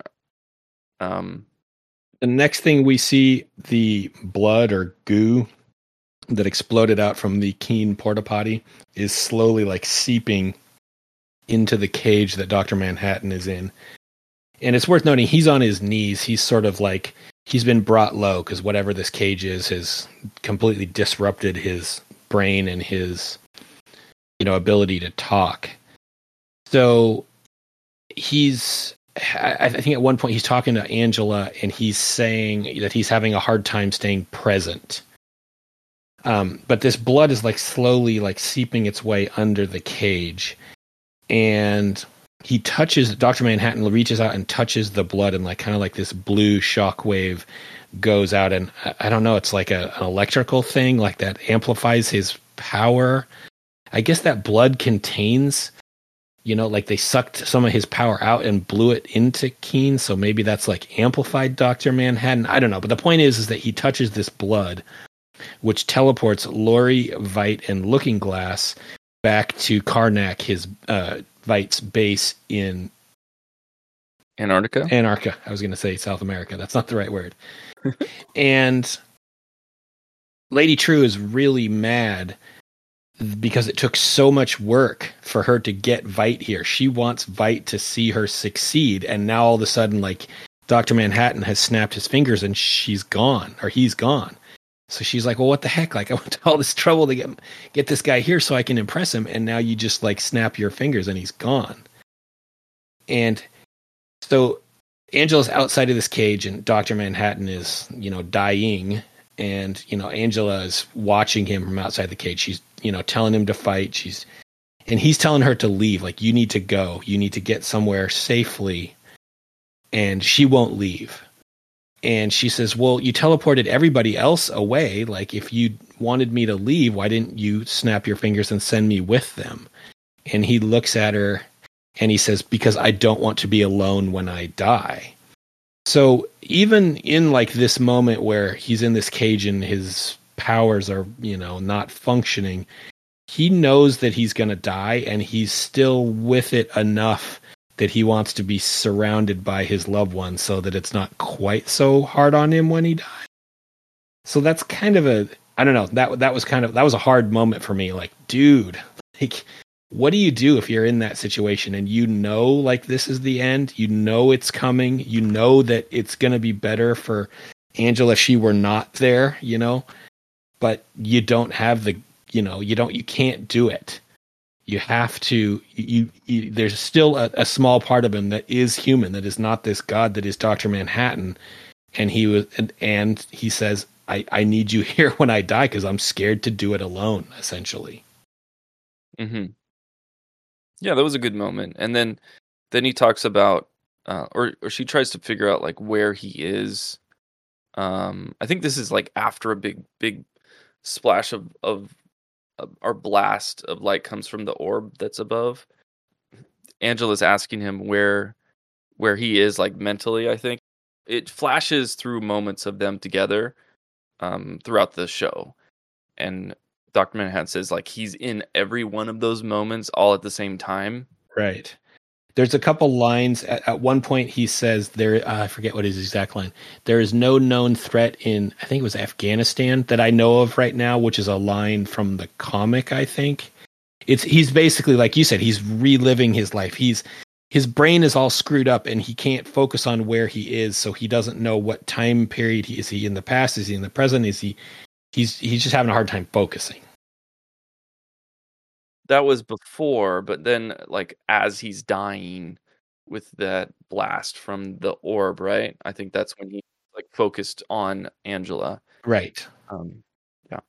Um, the next thing we see, the blood or goo that exploded out from the Keene porta potty is slowly like seeping into the cage that Doctor Manhattan is in. And it's worth noting he's on his knees. He's sort of like, he's been brought low because whatever this cage is has completely disrupted his brain and his, you know, ability to talk. So he's, I think at one point he's talking to Angela and he's saying that he's having a hard time staying present. Um, but this blood is like slowly like seeping its way under the cage. And he touches, Doctor Manhattan reaches out and touches the blood, and like kind of like this blue shockwave goes out. And I, I don't know, it's like a, an electrical thing like that amplifies his power. I guess that blood contains, you know, like they sucked some of his power out and blew it into Keene. So maybe that's like amplified Doctor Manhattan. I don't know. But the point is, is that he touches this blood, which teleports Laurie, Veidt, and Looking Glass back to Karnak, his uh, Veidt's base in Antarctica. Antarctica. I was going to say South America. That's not the right word. And Lady True is really mad because it took so much work for her to get Veidt here. She wants Veidt to see her succeed, and now all of a sudden, like, Doctor Manhattan has snapped his fingers and she's gone, or he's gone. So she's like, well, what the heck? Like, I went to all this trouble to get get this guy here so I can impress him, and now you just, like, snap your fingers and he's gone. And so Angela's outside of this cage, and Doctor Manhattan is, you know, dying, and, you know, Angela is watching him from outside the cage. She's, you know, telling him to fight. She's, and he's telling her to leave. Like, you need to go. You need to get somewhere safely. And she won't leave. And she says, well, you teleported everybody else away. Like, if you wanted me to leave, why didn't you snap your fingers and send me with them? And he looks at her and he says, because I don't want to be alone when I die. So even in, like, this moment where he's in this cage and his powers are, you know, not functioning, he knows that he's going to die, and he's still with it enough that he wants to be surrounded by his loved ones so that it's not quite so hard on him when he dies. So that's kind of a, I don't know, that that was kind of, that was a hard moment for me. Like, dude, like, what do you do if you're in that situation and you know, like, this is the end? You know it's coming. You know that it's going to be better for Angela if she were not there, you know? But you don't have the, you know, you don't, you can't do it. You have to, you, you there's still a, a small part of him that is human, that is not this god that is Doctor Manhattan. And he was, and, and he says, I, I need you here when I die because I'm scared to do it alone, essentially. Mm-hmm. Yeah, that was a good moment. And then, then he talks about, uh, or or she tries to figure out, like, where he is. Um, I think this is, like, after a big big splash of of, of or blast of light comes from the orb that's above. Angela's asking him where where he is, like, mentally. I think it flashes through moments of them together um, throughout the show, and Doctor Manhattan says, like, he's in every one of those moments all at the same time. Right. There's a couple lines. At, at one point, he says, "There." Uh, I forget what his exact line. There is no known threat in, I think it was Afghanistan, that I know of right now, which is a line from the comic, I think. It's he's basically, like you said, he's reliving his life. He's his brain is all screwed up, and he can't focus on where he is, so he doesn't know what time period he is. He in the past? Is he in the present? Is he? He's he's just having a hard time focusing. That was before, but then, like, as he's dying with that blast from the orb, right? I think that's when he, like, focused on Angela. Right. Um, yeah.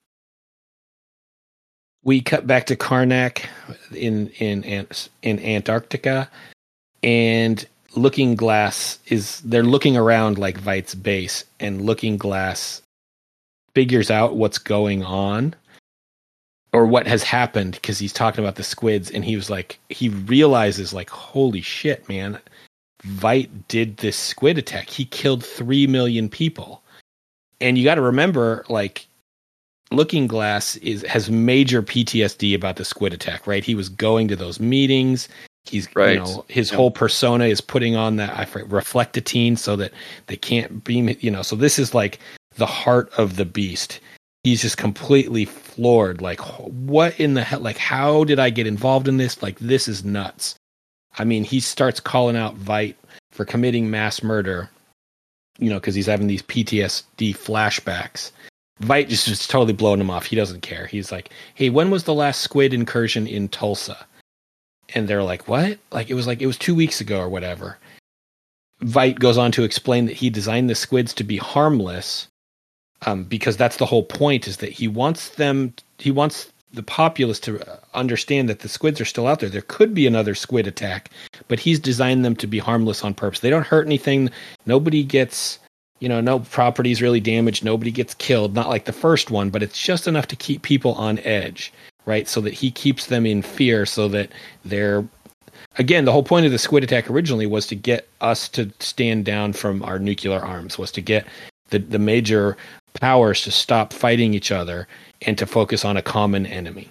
We cut back to Karnak in in in Antarctica, and Looking Glass is they're looking around, like, Veidt's base, and Looking Glass figures out what's going on. Or what has happened, because he's talking about the squids, and he was like, he realizes, like, holy shit, man, Veidt did this squid attack. He killed three million people. And you got to remember, like, Looking Glass is has major P T S D about the squid attack, right? He was going to those meetings. He's, right. you know, his yeah. whole persona is putting on that I forget, reflectine so that they can't beam it, you know. So this is like the heart of the beast. He's just completely floored. Like, what in the hell? Like, how did I get involved in this? Like, this is nuts. I mean, he starts calling out Veidt for committing mass murder, you know, because he's having these P T S D flashbacks. Veidt just is totally blowing him off. He doesn't care. He's like, hey, when was the last squid incursion in Tulsa? And they're like, what? Like, it was like, it was two weeks ago or whatever. Veidt goes on to explain that he designed the squids to be harmless. Um, because that's the whole point, is that he wants them, he wants the populace to understand that the squids are still out there. There could be another squid attack, but he's designed them to be harmless on purpose. They don't hurt anything. Nobody gets, you know, no property is really damaged. Nobody gets killed. Not like the first one, but it's just enough to keep people on edge, right? So that he keeps them in fear so that they're, again, the whole point of the squid attack originally was to get us to stand down from our nuclear arms, was to get the, the major powers to stop fighting each other and to focus on a common enemy.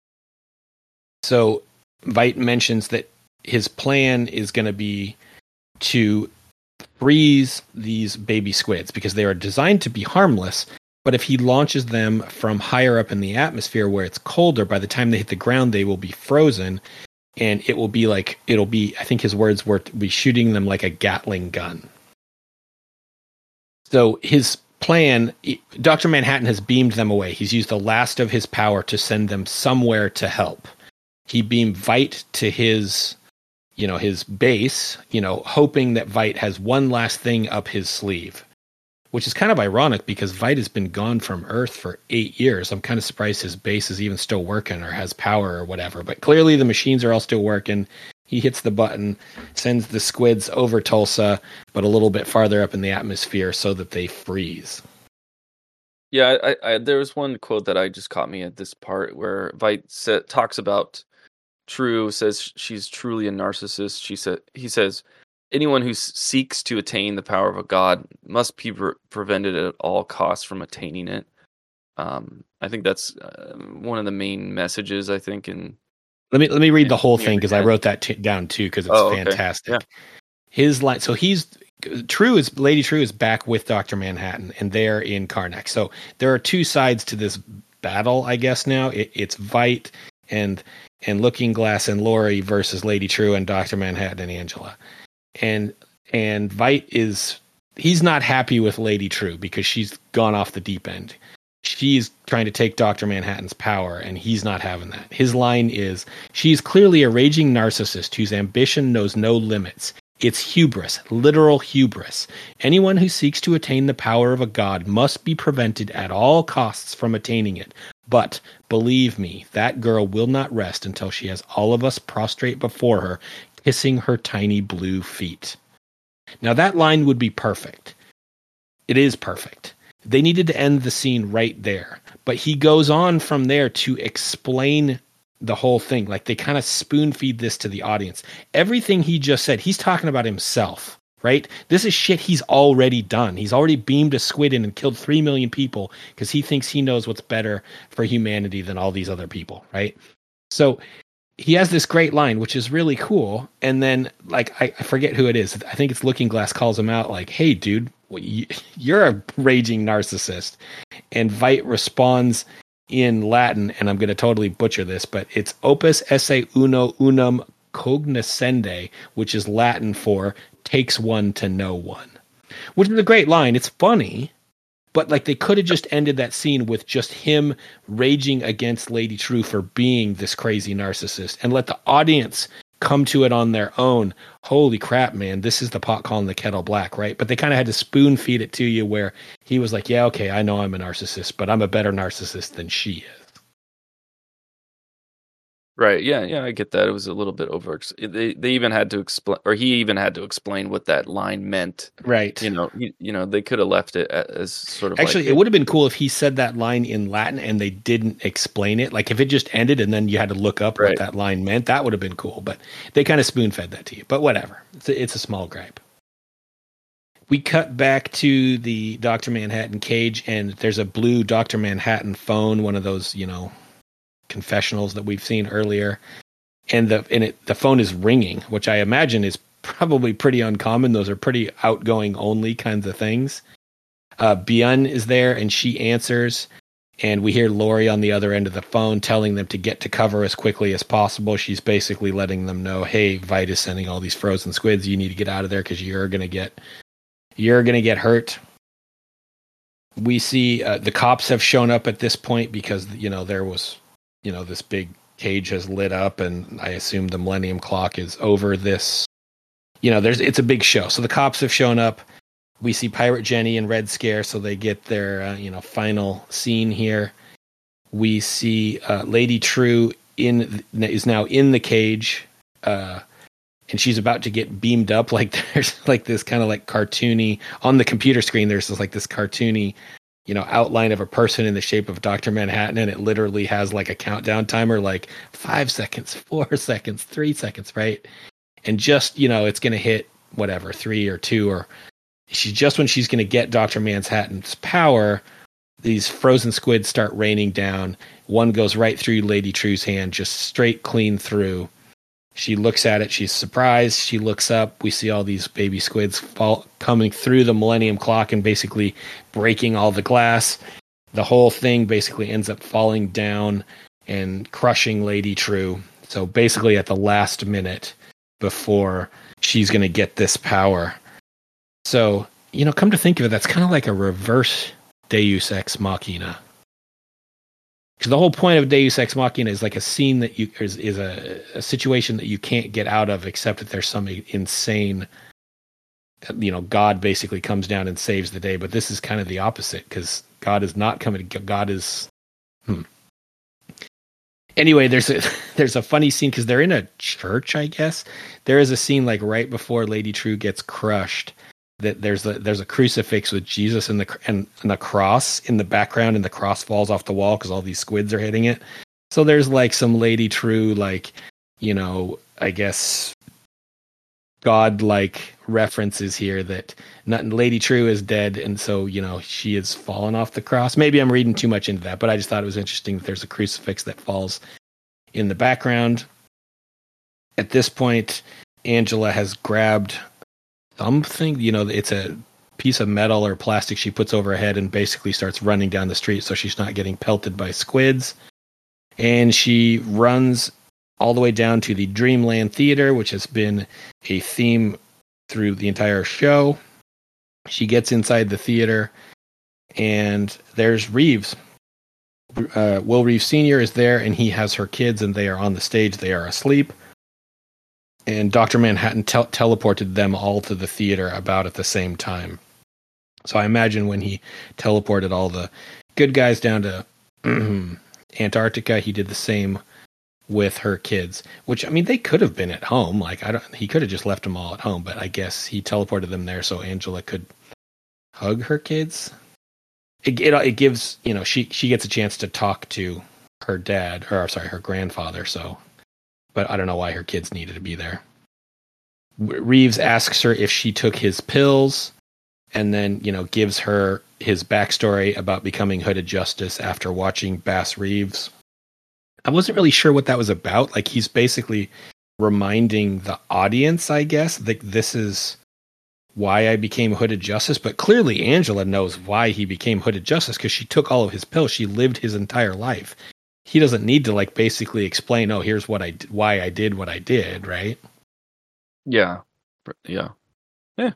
So Veidt mentions that his plan is going to be to freeze these baby squids because they are designed to be harmless, But if he launches them from higher up in the atmosphere where it's colder, by the time they hit the ground, they will be frozen. And it will be like, it'll be, I think his words were to be shooting them like a Gatling gun. So his plan, Doctor Manhattan has beamed them away. He's used the last of his power to send them somewhere to help. He beamed Veidt to his, you know, his base, you know, hoping that Veidt has one last thing up his sleeve. Which is kind of ironic because Veidt has been gone from Earth for eight years. I'm kind of surprised his base is even still working or has power or whatever. But clearly the machines are all still working. He hits the button, sends the squids over Tulsa, but a little bit farther up in the atmosphere so that they freeze. Yeah, I, I, there was one quote that I just caught me at this part where Veidt sa- talks about True, says she's truly a narcissist. She said, he says, anyone who seeks to attain the power of a god must be pre- prevented at all costs from attaining it. Um, I think that's uh, one of the main messages, I think. In let me let me read the whole thing because I wrote that t- down too because it's oh, okay. fantastic. Yeah. His line, so he's True is Lady True is back with Doctor Manhattan, and they're in Karnak. So there are two sides to this battle, I guess. Now it, it's Veidt and and Looking Glass and Laurie versus Lady True and Doctor Manhattan and Angela. And and Veidt is he's not happy with Lady True because she's gone off the deep end. She's trying to take Doctor Manhattan's power, and he's not having that. His line is, she's clearly a raging narcissist whose ambition knows no limits. It's hubris, literal hubris. Anyone who seeks to attain the power of a god must be prevented at all costs from attaining it. But, believe me, that girl will not rest until she has all of us prostrate before her, kissing her tiny blue feet. Now that line would be perfect. It is perfect. They needed to end the scene right there. But he goes on from there to explain the whole thing. Like they kind of spoon feed this to the audience. Everything he just said, he's talking about himself, right? This is shit he's already done. He's already beamed a squid in and killed three million people because he thinks he knows what's better for humanity than all these other people, right? So he has this great line, which is really cool. And then, like, I, I forget who it is. I think it's Looking Glass calls him out, like, hey, dude, you're a raging narcissist. And Veidt responds in Latin, and I'm going to totally butcher this, but it's opus esse uno unum cognoscende, which is Latin for takes one to know one, which is a great line. It's funny. But like they could have just ended that scene with just him raging against Lady True for being this crazy narcissist and let the audience come to it on their own. Holy crap, man, this is the pot calling the kettle black, right? But they kind of had to spoon feed it to you where he was like, yeah, okay, I know I'm a narcissist, but I'm a better narcissist than she is. Right. Yeah. Yeah. I get that. It was a little bit over. They they even had to explain, or he even had to explain what that line meant. Right. You know. You, you know. They could have left it as sort of. Actually, like, it would have been cool if he said that line in Latin and they didn't explain it. Like if it just ended and then you had to look up right. what that line meant. That would have been cool. But they kind of spoon fed that to you. But whatever. It's a, it's a small gripe. We cut back to the Doctor Manhattan cage, and there's a blue Doctor Manhattan phone. One of those, you know, confessionals that we've seen earlier, and the and it the phone is ringing, which I imagine is probably pretty uncommon. Those are pretty outgoing only kinds of things. Uh, Bian is there, and she answers, and we hear Laurie on the other end of the phone telling them to get to cover as quickly as possible. She's basically letting them know, hey, Veidt is sending all these frozen squids. You need to get out of there because you're gonna get you're gonna get hurt. We see uh, the cops have shown up at this point because you know there was. You know, this big cage has lit up, and I assume the Millennium Clock is over this. You know, there's it's a big show. So the cops have shown up. We see Pirate Jenny and Red Scare, so they get their, uh, you know, final scene here. We see uh, Lady True in is now in the cage, uh, and she's about to get beamed up. Like there's like this kind of like cartoony on the computer screen. There's this, like this cartoony. You know, outline of a person in the shape of Doctor Manhattan, and it literally has like a countdown timer, like five seconds, four seconds, three seconds, right? And just, you know, it's going to hit whatever, three or two, or she just when she's going to get Doctor Manhattan's power, these frozen squids start raining down. One goes right through Lady True's hand, just straight clean through. She looks at it. She's surprised. She looks up. We see all these baby squids fall, coming through the Millennium Clock and basically breaking all the glass. the whole thing basically ends up falling down and crushing Lady True. So basically at the last minute before she's going to get this power. So, you know, come to think of it, that's kind of like a reverse Deus Ex Machina. Because the whole point of Deus Ex Machina is like a scene that you is, is a, a situation that you can't get out of, except that there's some insane, you know, God basically comes down and saves the day. But this is kind of the opposite, because God is not coming. God is. Hmm. Anyway, there's a there's a funny scene because they're in a church, I guess. There is a scene like right before Lady True gets crushed, that there's a there's a crucifix with Jesus and the and, and the cross in the background, and the cross falls off the wall because all these squids are hitting it. So there's like some Lady True, like, you know, I guess God-like references here that not, Lady True is dead, and so, you know, she has fallen off the cross. Maybe I'm reading too much into that, but I just thought it was interesting that there's a crucifix that falls in the background. At this point, Angela has grabbed something, you know, it's a piece of metal or plastic she puts over her head and basically starts running down the street so she's not getting pelted by squids. And she runs all the way down to the Dreamland Theater, which has been a theme through the entire show. She gets inside the theater, and there's Reeves. Uh, Will Reeves Senior is there, and he has her kids, and they are on the stage. They are asleep. And Doctor Manhattan te- teleported them all to the theater about at the same time. So I imagine when he teleported all the good guys down to Antarctica, he did the same with her kids, which, I mean, they could have been at home. Like, I don't, he could have just left them all at home, but I guess he teleported them there so Angela could hug her kids. It, it, it gives, you know, she, she gets a chance to talk to her dad, or sorry, her grandfather. So, but I don't know why her kids needed to be there. Reeves asks her if she took his pills, and then, you know, gives her his backstory about becoming Hooded Justice after watching Bass Reeves. I wasn't really sure what that was about. Like, he's basically reminding the audience, I guess, that this is why I became Hooded Justice. But clearly Angela knows why he became Hooded Justice, because she took all of his pills. She lived his entire life. He doesn't need to, like, basically explain, oh, here's what I why I did what I did, right? Yeah. Yeah. Yeah.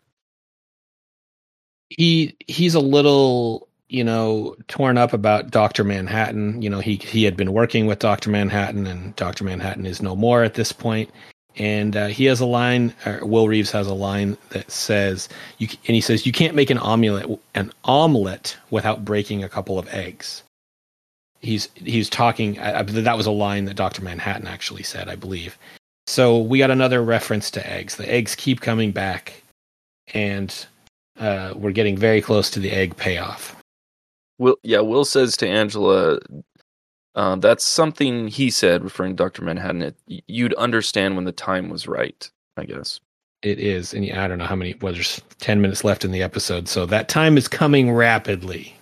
He he's a little, you know, torn up about Doctor Manhattan. You know, he he had been working with Doctor Manhattan, and Doctor Manhattan is no more at this point. And uh, he has a line, or Will Reeves has a line that says, "You," and he says, "You can't make an omelet an omelet without breaking a couple of eggs." He's he's talking. I, I, that was a line that Doctor Manhattan actually said, I believe. So we got another reference to eggs. The eggs keep coming back, and uh, we're getting very close to the egg payoff. Will, yeah, Will says to Angela, uh, that's something he said, referring to Doctor Manhattan, it, you'd understand when the time was right, I guess. It is, and I don't know how many, well, there's ten minutes left in the episode, so that time is coming rapidly.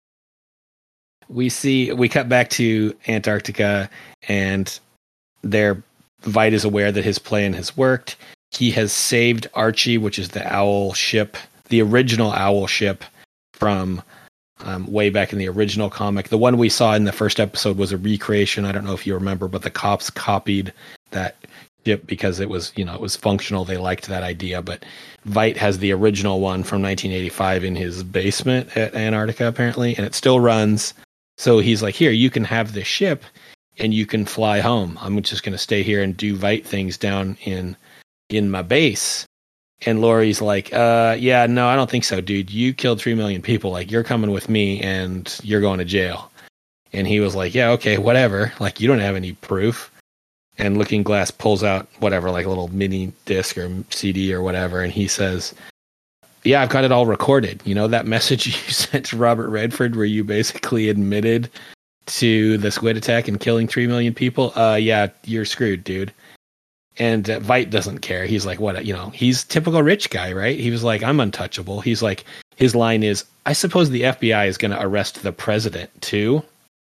We see, we cut back to Antarctica, and there, Veidt is aware that his plan has worked. He has saved Archie, which is the owl ship, the original owl ship from um, way back in the original comic. The one we saw in the first episode was a recreation. I don't know if you remember, but the cops copied that ship because it was, you know, it was functional. They liked that idea. But Veidt has the original one from nineteen eighty-five in his basement at Antarctica, apparently, and it still runs. So he's like, here, you can have this ship and you can fly home. I'm just going to stay here and do Veidt things down in in my base. And Laurie's like, uh, yeah, no, I don't think so, dude. You killed three million people. Like, you're coming with me and you're going to jail. And he was like, yeah, okay, whatever. Like, you don't have any proof. And Looking Glass pulls out whatever, like a little mini disc or C D or whatever. And he says, yeah, I've got it all recorded. You know, that message you sent to Robert Redford where you basically admitted to the squid attack and killing three million people? Uh, yeah, you're screwed, dude. And uh, Veidt doesn't care. He's like, what, you know, he's typical rich guy, right? He was like, I'm untouchable. He's like, his line is, I suppose the F B I is going to arrest the president too.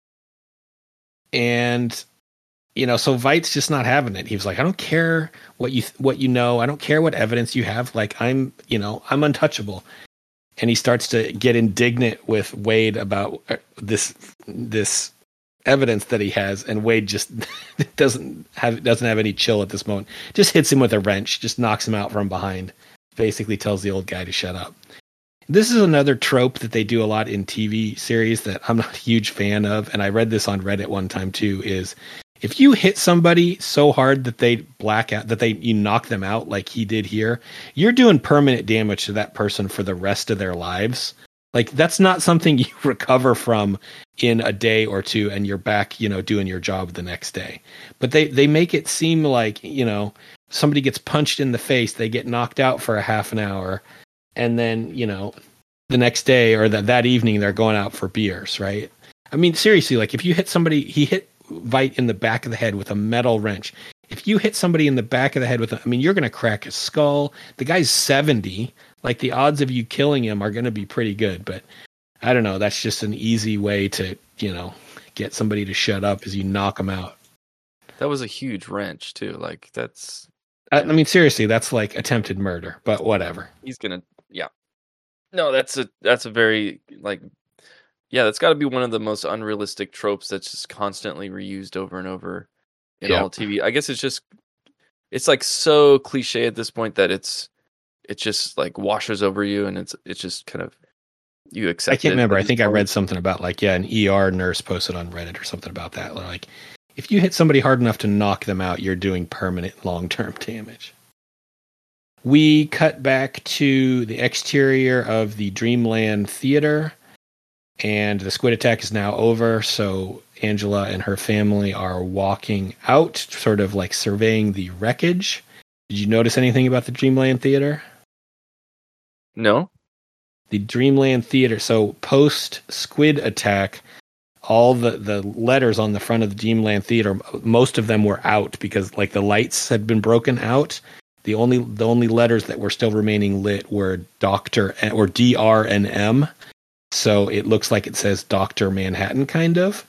And, you know, so Veidt's just not having it. He was like, I don't care what you, what you know. I don't care what evidence you have. Like, I'm, you know, I'm untouchable. and he starts to get indignant with Wade about this this evidence that he has, and Wade just doesn't have doesn't have any chill at this moment. Just hits him with a wrench, just knocks him out from behind. Basically tells the old guy to shut up. This is another trope that they do a lot in T V series that I'm not a huge fan of, and I read this on Reddit one time too, is if you hit somebody so hard that they black out, that they you knock them out like he did here, you're doing permanent damage to that person for the rest of their lives. Like, that's not something you recover from in a day or two and you're back, you know, doing your job the next day. But they, they make it seem like, you know, somebody gets punched in the face, they get knocked out for a half an hour, and then, you know, the next day or that that evening they're going out for beers, right? I mean, seriously, like if you hit somebody, he hit Veidt in the back of the head with a metal wrench. If you hit somebody in the back of the head with a, I mean, you're going to crack his skull. The guy's seventy. Like, the odds of you killing him are going to be pretty good. But I don't know. That's just an easy way to, you know, get somebody to shut up as you knock them out. That was a huge wrench too. Like, that's. I, I mean, seriously, that's like attempted murder. But whatever. He's gonna. Yeah. No, that's a that's a very like. Yeah, that's got to be one of the most unrealistic tropes that's just constantly reused over and over in Yeah. all T V. I guess it's just. It's like so cliche at this point that it's. It just like washes over you, and it's it's just kind of you accept. I can't it remember. at I this think I point. read something about like yeah, an E R nurse posted on Reddit or something about that. Like, if you hit somebody hard enough to knock them out, you're doing permanent long-term damage. We cut back to the exterior of the Dreamland Theater, and the squid attack is now over. So Angela and her family are walking out, sort of like surveying the wreckage. Did you notice anything about the Dreamland Theater? No. The Dreamland Theater. So post squid attack, all the, the letters on the front of the Dreamland Theater, most of them were out because like the lights had been broken out. The only the only letters that were still remaining lit were Doctor or D R and M. So it looks like it says Doctor Manhattan, kind of.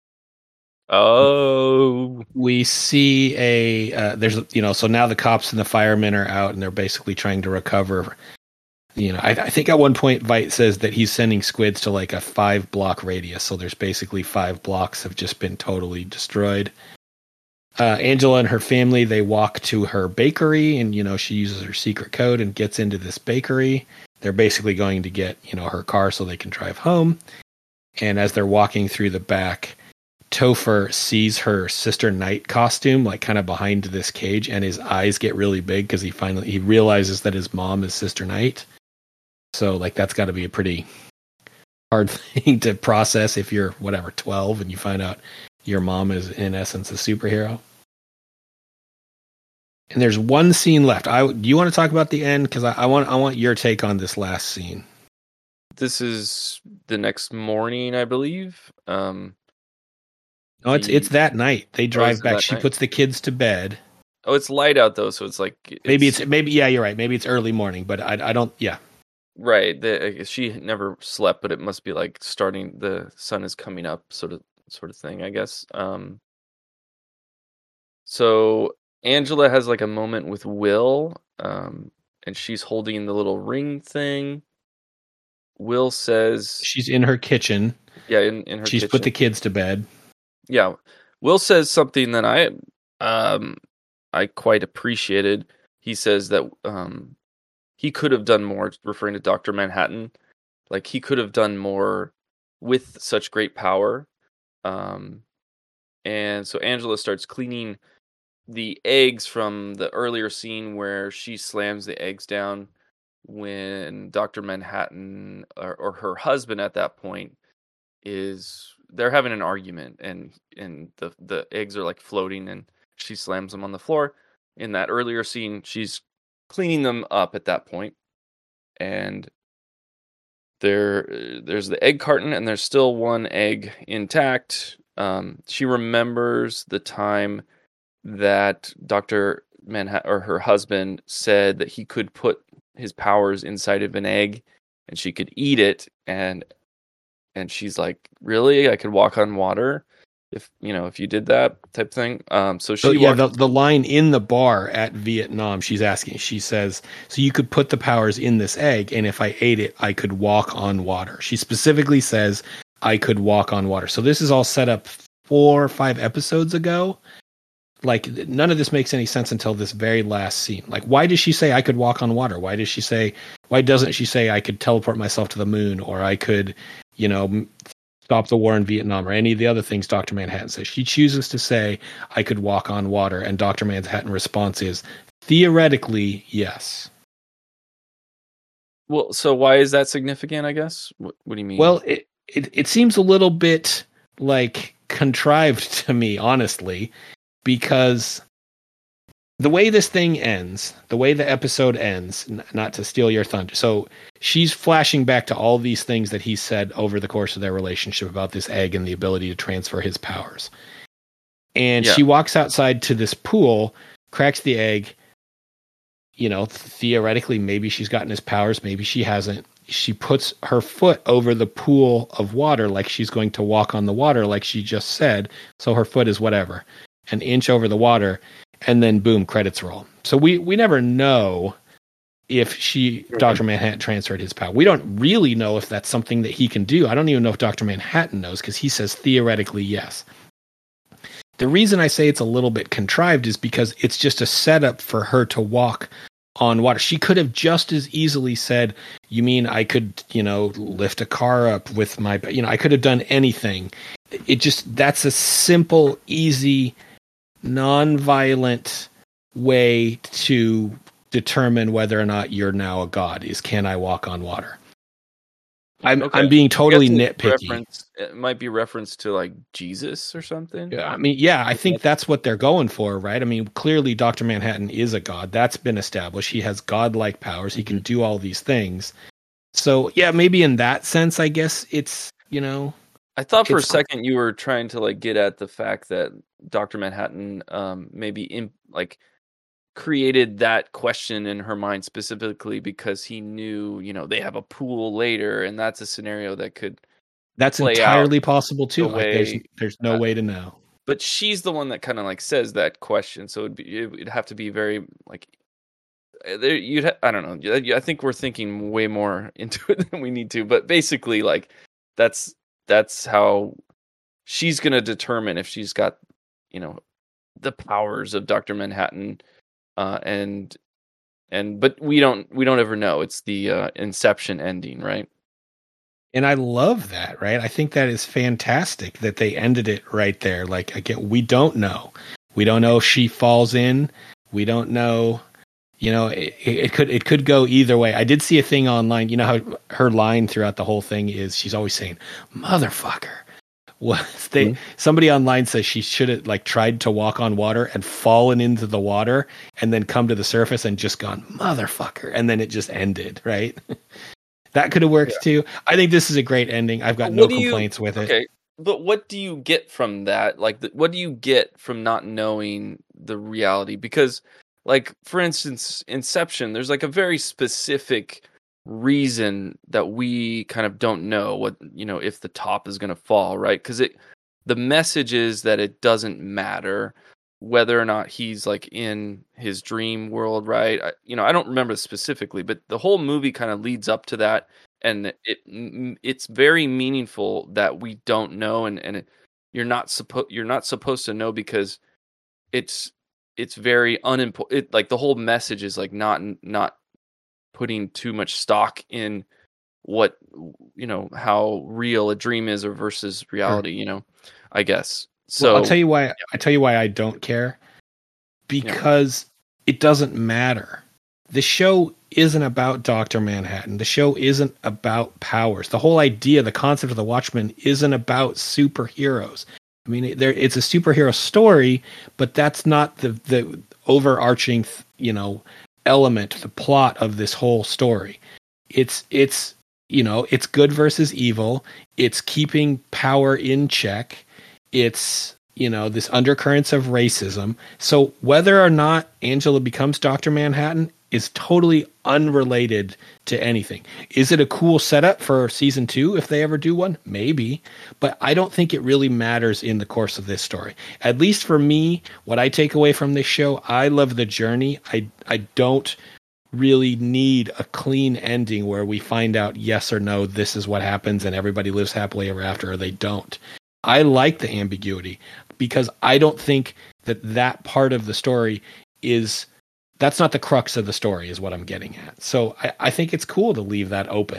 Oh. We see a uh, there's you know so now the cops and the firemen are out and they're basically trying to recover. You know, I, I think at one point Veidt says that he's sending squids to like a five block radius. So there's basically five blocks have just been totally destroyed. Uh, Angela and her family, they walk to her bakery, and, you know, she uses her secret code and gets into this bakery. They're basically going to get, you know, her car so they can drive home. And as they're walking through the back, Topher sees her Sister Night costume, like kind of behind this cage, and his eyes get really big because he finally, he realizes that his mom is Sister Night. So, like, that's got to be a pretty hard thing to process if you're, whatever, twelve and you find out your mom is, in essence, a superhero. And there's one scene left. I do you want to talk about the end? Because I, I want I want your take on this last scene. This is the next morning, I believe. Um, No, it's the- it's that night. They drive is it back. that She night? puts the kids to bed. Oh, it's light out though, so it's like Maybe it's maybe yeah, you're right. Maybe it's early morning, but I I don't yeah. right. The, she never slept, but it must be like starting. The sun is coming up, sort of, sort of thing, I guess. Um, so Angela has like a moment with Will, um, and she's holding the little ring thing. Will says, She's in her kitchen. "Yeah, in, in her She's kitchen." put the kids to bed. Yeah, Will says something that I, um, I quite appreciated. He says that um, he could have done more, referring to Doctor Manhattan. Like, he could have done more with such great power. Um, and so Angela starts cleaning the eggs from the earlier scene where she slams the eggs down when Doctor Manhattan or, or her husband at that point is they're having an argument, and and the the eggs are like floating, and she slams them on the floor. In that earlier scene, she's cleaning them up at that point, and there there's the egg carton, and there's still one egg intact. Um, she remembers the time that Doctor Manhattan or her husband said that he could put his powers inside of an egg and she could eat it, and and she's like, really? I could walk on water? if you know if you did that type thing. Um, so So she yeah, walks. the the line in the bar at Vietnam, she's asking. She says, "So you could put the powers in this egg, and if I ate it, I could walk on water." She specifically says, "I could walk on water." So this is all set up four or five episodes ago. Like none of this makes any sense until this very last scene. Like, why does she say I could walk on water? Why does she say? Why doesn't she say I could teleport myself to the moon, or I could, you know, stop the war in Vietnam, or any of the other things Doctor Manhattan says? She chooses to say I could walk on water, and Doctor Manhattan's response is theoretically yes. Well, so why is that significant? I guess. What, what do you mean? Well, it, it it seems a little bit like contrived to me, honestly, because the way this thing ends, the way the episode ends, n- not to steal your thunder. So she's flashing back to all these things that he said over the course of their relationship about this egg and the ability to transfer his powers. And Yeah. she walks outside to this pool, cracks the egg. You know, theoretically, maybe she's gotten his powers, maybe she hasn't. She puts her foot over the pool of water like she's going to walk on the water, like she just said. So her foot is whatever, an inch over the water. And then boom, credits roll. So we, we never know if she, Doctor Manhattan transferred his power. We don't really know if that's something that he can do. I don't even know if Doctor Manhattan knows because he says theoretically yes. The reason I say it's a little bit contrived is because it's just a setup for her to walk on water. She could have just as easily said, you mean I could, you know, lift a car up with my, you know, I could have done anything. It just, that's a simple, easy, non-violent way to determine whether or not you're now a god is can I walk on water? I'm Okay. I'm being totally nitpicky. Reference, it might be reference to like Jesus or something. Yeah, I mean, yeah, I think that's what they're going for, right? I mean, clearly Doctor Manhattan is a god. That's been established. He has godlike powers. He can do all these things. So, yeah, maybe in that sense, I guess it's, you know, I thought for a it's- second you were trying to like get at the fact that Doctor Manhattan um maybe in like created that question in her mind specifically because he knew, you know, they have a pool later and that's a scenario that could that's play entirely out possible too. the Like, there's way- there's no uh, way to know. but she's the one that kind of like says that question, so it'd be it'd have to be very like uh, there you'd ha- I don't know. I I think we're thinking way more into it than we need to, but basically like that's that's how she's going to determine if she's got, you know, the powers of Doctor Manhattan uh and and but we don't we don't ever know. It's the uh, Inception ending, right? And I love that, right? I think that is fantastic that they ended it right there. Like, again, we don't know. We don't know if she falls in. We don't know. You know, it, it could it could go either way. I did see a thing online. You know how her line throughout the whole thing is she's always saying "motherfucker." Was they Mhm. somebody online says she should have like tried to walk on water and fallen into the water and then come to the surface and just gone "motherfucker" and then it just ended, right? That could have worked Yeah. too. I think this is a great ending. I've got But no what do you- complaints with it. Okay, but what do you get from that? Like, the, what do you get from not knowing the reality? Because, like, for instance, Inception, there's like a very specific reason that we kind of don't know what, you know, if the top is going to fall, right? Because it, the message is that it doesn't matter whether or not he's like in his dream world, right? I, you know, I don't remember specifically, but the whole movie kind of leads up to that. And it m- it's very meaningful that we don't know, and and it, you're not supposed you're not supposed to know because it's it's very unimportant. It, like the whole message is like not not putting too much stock in what, you know, how real a dream is or versus reality. You know, I guess. So Well, I'll tell you why. I tell you why I don't care. Because it doesn't matter. The show isn't about Doctor Manhattan. The show isn't about powers. The whole idea, the concept of the Watchmen, isn't about superheroes. I mean, there it's a superhero story, but that's not the the overarching, you know, element, the plot of this whole story. It's it's you know, it's good versus evil. It's keeping power in check. It's, you know, this undercurrents of racism. So whether or not Angela becomes Doctor Manhattan, is totally unrelated to anything. Is it a cool setup for season two if they ever do one? Maybe. But I don't think it really matters in the course of this story. At least for me, what I take away from this show, I love the journey. I I don't really need a clean ending where we find out yes or no, this is what happens and everybody lives happily ever after, or they don't. I like the ambiguity because I don't think that that part of the story is, that's not the crux of the story is what I'm getting at. So I, I think it's cool to leave that open.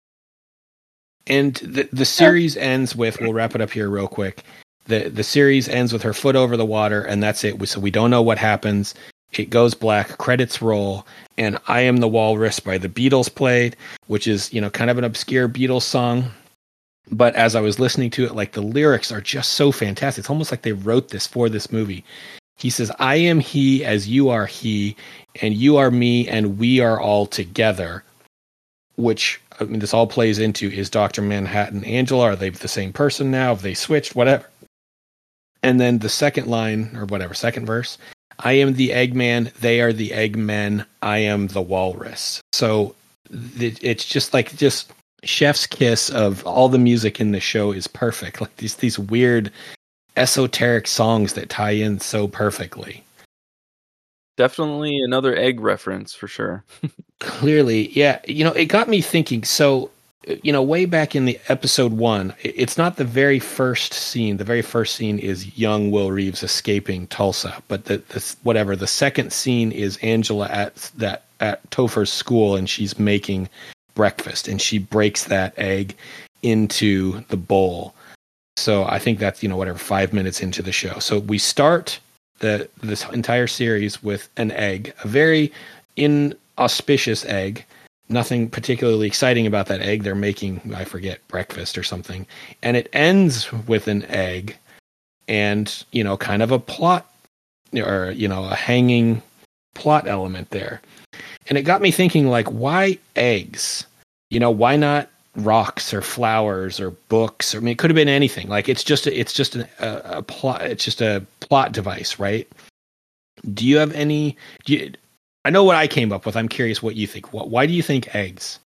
And the, the series ends with, we'll wrap it up here real quick. The, the series ends with her foot over the water and that's it. So we don't know what happens. It goes black, credits roll, and I Am the Walrus by the Beatles played, which is, you know, kind of an obscure Beatles song. But as I was listening to it, like the lyrics are just so fantastic. It's almost like they wrote this for this movie. He says, I am he as you are he, and you are me, and we are all together. Which, I mean, this all plays into, is Doctor Manhattan Angela? Are they the same person now? Have they switched? Whatever. And then the second line, or whatever, second verse, I am the Eggman, they are the Eggmen, I am the Walrus. So it, it's just like, just chef's kiss of all the music in the show is perfect. Like these these weird esoteric songs that tie in so perfectly. Definitely another egg reference for sure. Clearly, yeah. You know, it got me thinking. So, you know, way back in the episode one, it's not the very first scene. The very first scene is young Will Reeves escaping Tulsa, but the, the whatever. The second scene is Angela at that at Topher's school, and she's making breakfast, and she breaks that egg into the bowl. So I think that's, you know, whatever, five minutes into the show. So we start the this entire series with an egg, a very inauspicious egg. Nothing particularly exciting about that egg. They're making, I forget, breakfast or something. And it ends with an egg and, you know, kind of a plot, or, you know, a hanging plot element there. And it got me thinking, like, why eggs? You know, why not rocks or flowers or books? Or, I mean, it could have been anything. Like, it's just a, it's just a, a, a plot. It's just a plot device, right? Do you have any? Do you, I know what I came up with. I'm curious what you think. What, why do you think eggs?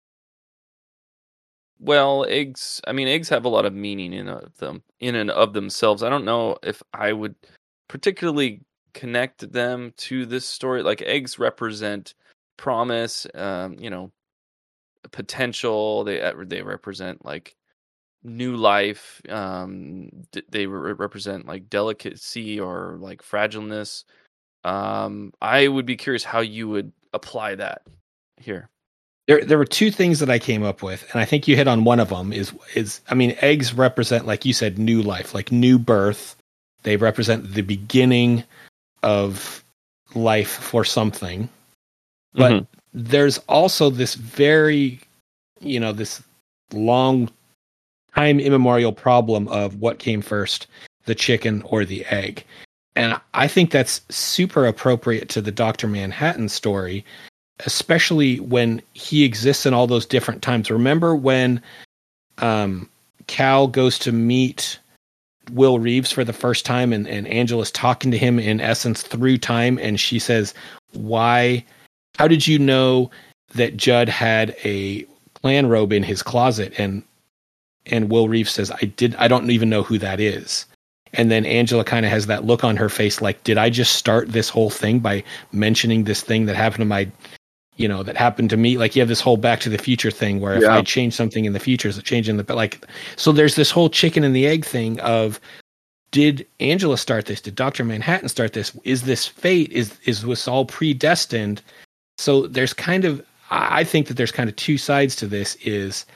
Well, eggs, I mean, eggs have a lot of meaning in of them, in and of themselves. I don't know if I would particularly connect them to this story. Like, eggs represent promise, um, you know, potential. They they represent like new life. Um, they re- represent like delicacy or like fragileness. Um, I would be curious how you would apply that here. There, there were two things that I came up with, and I think you hit on one of them. Is is I mean, eggs represent, like you said, new life, like new birth. They represent the beginning of life for something. But mm-hmm. there's also this very, you know, this long time immemorial problem of what came first, the chicken or the egg. And I think that's super appropriate to the Doctor Manhattan story, especially when he exists in all those different times. Remember when um, Cal goes to meet Will Reeves for the first time, and, and Angela's talking to him in essence through time, and she says, why, how did you know that Judd had a clan robe in his closet? And and Will Reeves says, I did I don't even know who that is. And then Angela kind of has that look on her face like, did I just start this whole thing by mentioning this thing that happened to my, you know, that happened to me? Like, you have this whole Back to the Future thing where yeah. if I change something in the future, is it changing the, like, so there's this whole chicken and the egg thing of, did Angela start this? Did Doctor Manhattan start this? Is this fate? Is, is this all predestined? So there's kind of, I think that there's kind of two sides to this, is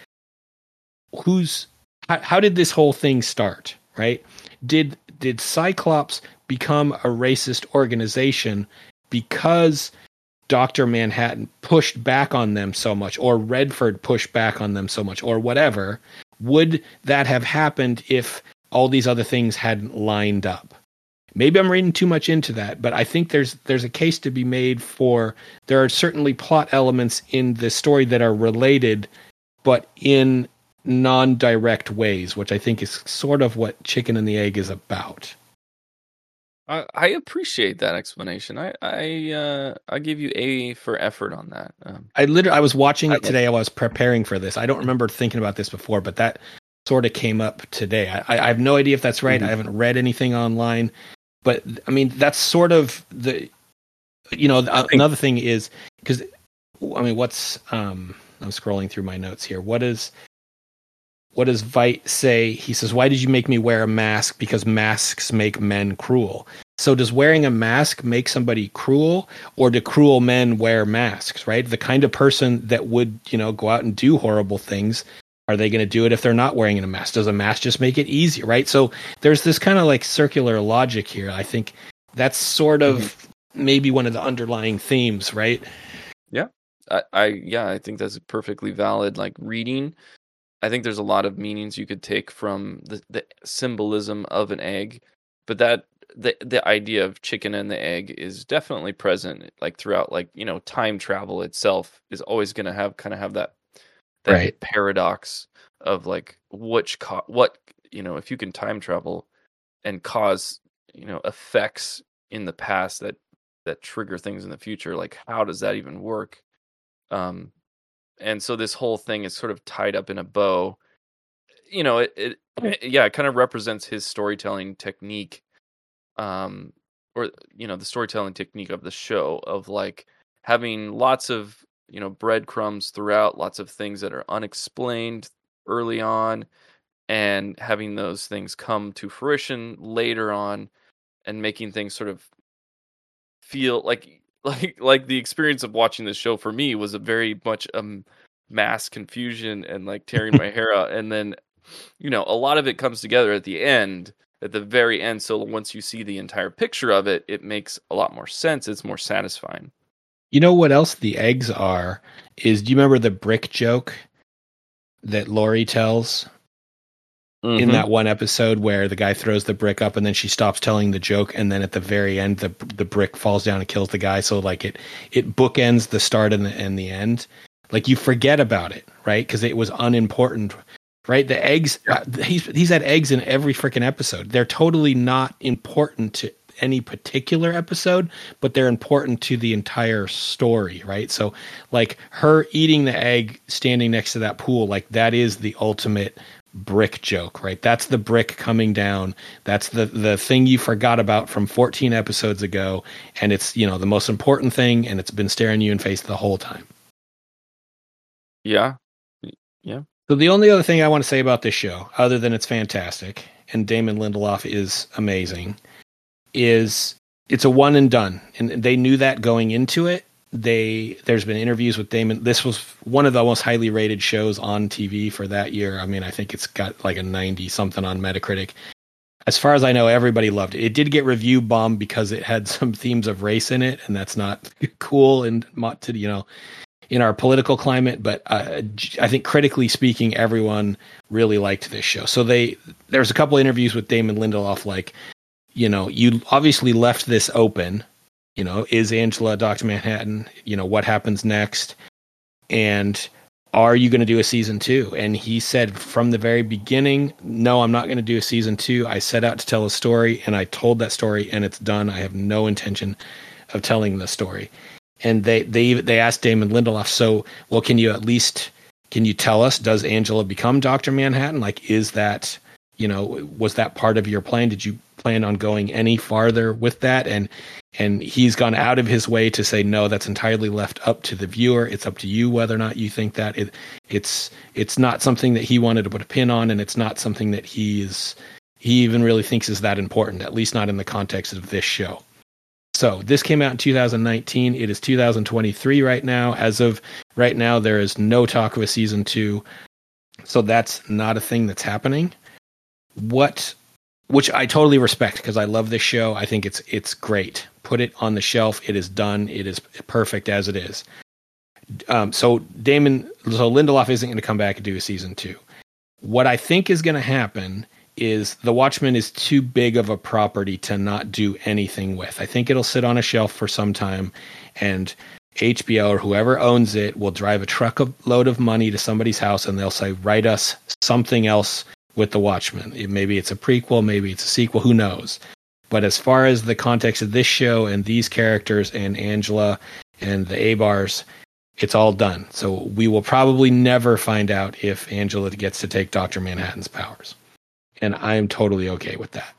who's, how, how did this whole thing start? Right? Did did Cyclops become a racist organization because Doctor Manhattan pushed back on them so much, or Redford pushed back on them so much, or whatever? Would that have happened if all these other things hadn't lined up? Maybe I'm reading too much into that, but I think there's there's a case to be made for, there are certainly plot elements in the story that are related, but in non-direct ways, which I think is sort of what Chicken and the Egg is about. I, I appreciate that explanation. I I uh, I give you A for effort on that. Um, I literally I was watching I it like today while I was preparing for this. I don't remember thinking about this before, but that sort of came up today. I, I have no idea if that's right. Mhm. I haven't read anything online, but I mean that's sort of the you know think- another thing is because I mean what's um I'm scrolling through my notes here. What is what does Veidt say? He says, "Why did you make me wear a mask? Because masks make men cruel." So does wearing a mask make somebody cruel, or do cruel men wear masks, right? The kind of person that would, you know, go out and do horrible things, are they going to do it if they're not wearing a mask? Does a mask just make it easier, right? So there's this kind of like circular logic here. I think that's sort of mm-hmm. maybe one of the underlying themes, right? Yeah. I, I yeah, I think that's a perfectly valid like reading. I think there's a lot of meanings you could take from the, the symbolism of an egg, but that the the idea of chicken and the egg is definitely present like throughout like, you know, time travel itself is always going to have kind of have that that right. paradox of like which co- what, you know, if you can time travel and cause, you know, effects in the past that that trigger things in the future, like how does that even work? Um and so this whole thing is sort of tied up in a bow. You know, it, it yeah, it kind of represents his storytelling technique, um, or you know, the storytelling technique of the show of like having lots of, you know, breadcrumbs throughout, lots of things that are unexplained early on, and having those things come to fruition later on, and making things sort of feel like like like the experience of watching this show for me was a very much um mass confusion and like tearing my hair out, and then you know a lot of it comes together at the end at the very end, so once you see the entire picture of it, it makes a lot more sense. It's more satisfying. You know what else the eggs are is, do you remember the brick joke that Lori tells Mm-hmm. in that one episode where the guy throws the brick up and then she stops telling the joke, and then at the very end the the brick falls down and kills the guy? So like it it bookends the start and the, and the end. Like you forget about it, right? Because it was unimportant, right? The eggs, uh, he's he's had eggs in every freaking episode. They're totally not important to any particular episode, but they're important to the entire story, right? So like her eating the egg standing next to that pool, like that is the ultimate brick joke, right? That's the brick coming down. That's the the thing you forgot about from fourteen episodes ago, and it's, you know, the most important thing, and it's been staring you in the face the whole time. Yeah. Yeah. So the only other thing I want to say about this show, other than it's fantastic and Damon Lindelof is amazing, is it's a one and done. And they knew that going into it. They there's been interviews with Damon. This was one of the most highly rated shows on T V for that year. I mean, I think it's got like a ninety something on Metacritic. As far as I know, everybody loved it. It did get review bombed because it had some themes of race in it, and that's not cool and to, you know, in our political climate. But uh, I think critically speaking, everyone really liked this show. So they there's a couple interviews with Damon Lindelof, like, you know, you obviously left this open. You know, is Angela Doctor Manhattan? You know, what happens next? And are you going to do a season two? And he said from the very beginning, no, I'm not going to do a season two. I set out to tell a story, and I told that story, and it's done. I have no intention of telling the story. And they they they asked Damon Lindelof, so, well, can you at least, can you tell us, does Angela become Doctor Manhattan? Like, is that, you know, was that part of your plan? Did you plan on going any farther with that? And and he's gone out of his way to say, no, that's entirely left up to the viewer. It's up to you whether or not you think that. It it's it's not something that he wanted to put a pin on, and it's not something that he's he even really thinks is that important, at least not in the context of this show. So this came out in two thousand nineteen. It is two thousand twenty-three right now. As of right now, there is no talk of a season two. So that's not a thing that's happening. What, which I totally respect, because I love this show. I think it's it's great. Put it on the shelf. It is done. It is perfect as it is. Um, so Damon, so Lindelof isn't going to come back and do a season two. What I think is going to happen is The Watchmen is too big of a property to not do anything with. I think it'll sit on a shelf for some time, and H B O or whoever owns it will drive a truckload of money to somebody's house, and they'll say, write us something else with The Watchmen. Maybe it's a prequel, maybe it's a sequel, who knows? But as far as the context of this show and these characters and Angela and the Abars, it's all done. So we will probably never find out if Angela gets to take Doctor Manhattan's powers. And I'm totally okay with that.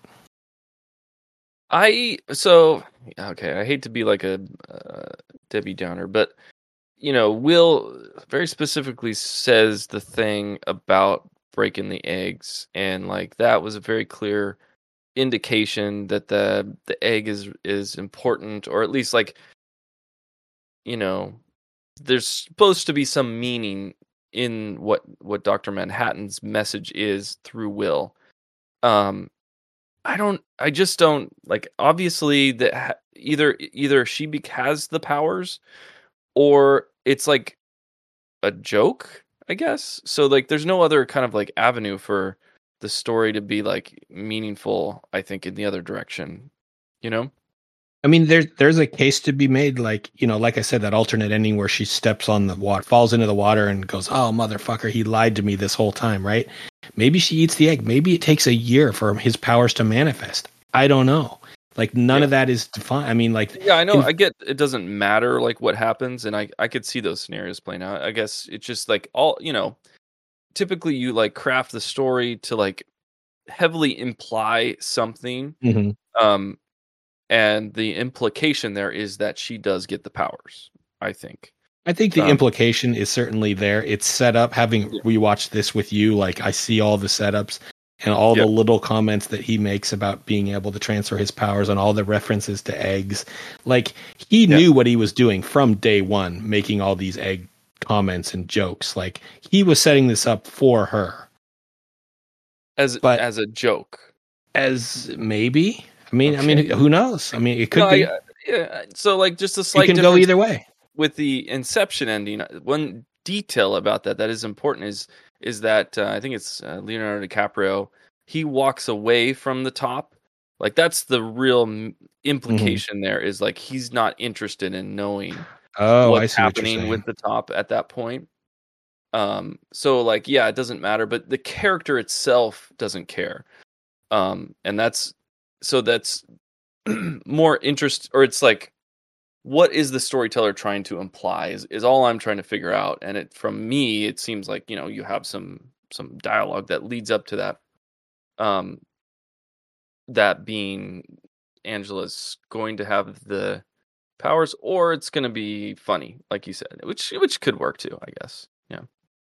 I so okay. I hate to be like a uh, Debbie Downer, but you know, Will very specifically says the thing about breaking the eggs, and like that was a very clear indication that the the egg is is important, or at least like, you know, there's supposed to be some meaning in what what Doctor Manhattan's message is through Will. Um, I don't. I just don't like. Obviously, that either either she be- has the powers, or it's like a joke, I guess. So like, there's no other kind of like avenue for the story to be like meaningful, I think, in the other direction. You know. I mean, there's there's a case to be made, like, you know, like I said, that alternate ending where she steps on the water, falls into the water, and goes, "Oh, motherfucker, he lied to me this whole time," right? Maybe she eats the egg. Maybe it takes a year for his powers to manifest. I don't know. Like, none Yeah. of that is defined. I mean, like, Yeah, I know. in- I get it doesn't matter like what happens, and I I could see those scenarios playing out. I guess it's just like all you know. Typically, you like craft the story to like heavily imply something. Mhm. Um, and the implication there is that she does get the powers, I think. I think the Um, implication is certainly there. It's set up. Having Yeah. rewatched this with you, like, I see all the setups and all Yeah. the little comments that he makes about being able to transfer his powers and all the references to eggs. Like, he Yeah. knew what he was doing from day one, making all these egg comments and jokes. Like, he was setting this up for her. as But- as a joke. As maybe, I mean, I Okay. mean, who knows? I mean, it could No, be. I- uh, yeah, so like just a It slight can go difference either way. with the Inception ending. One detail about that that is important is is that uh, I think it's uh, Leonardo DiCaprio. He walks away from the top. Like that's the real m- implication there is like he's not interested in knowing Oh, I what's see what you're happening saying. with the top at that point. Um, so like, yeah, it doesn't matter, but the character itself doesn't care. Um, and that's so that's more interest, or it's like, what is the storyteller trying to imply? Is is all I'm trying to figure out. And it from me, it seems like you know you have some some dialogue that leads up to that. Um, that being Angela's going to have the powers, or it's going to be funny, like you said, which which could work too, I guess. Yeah.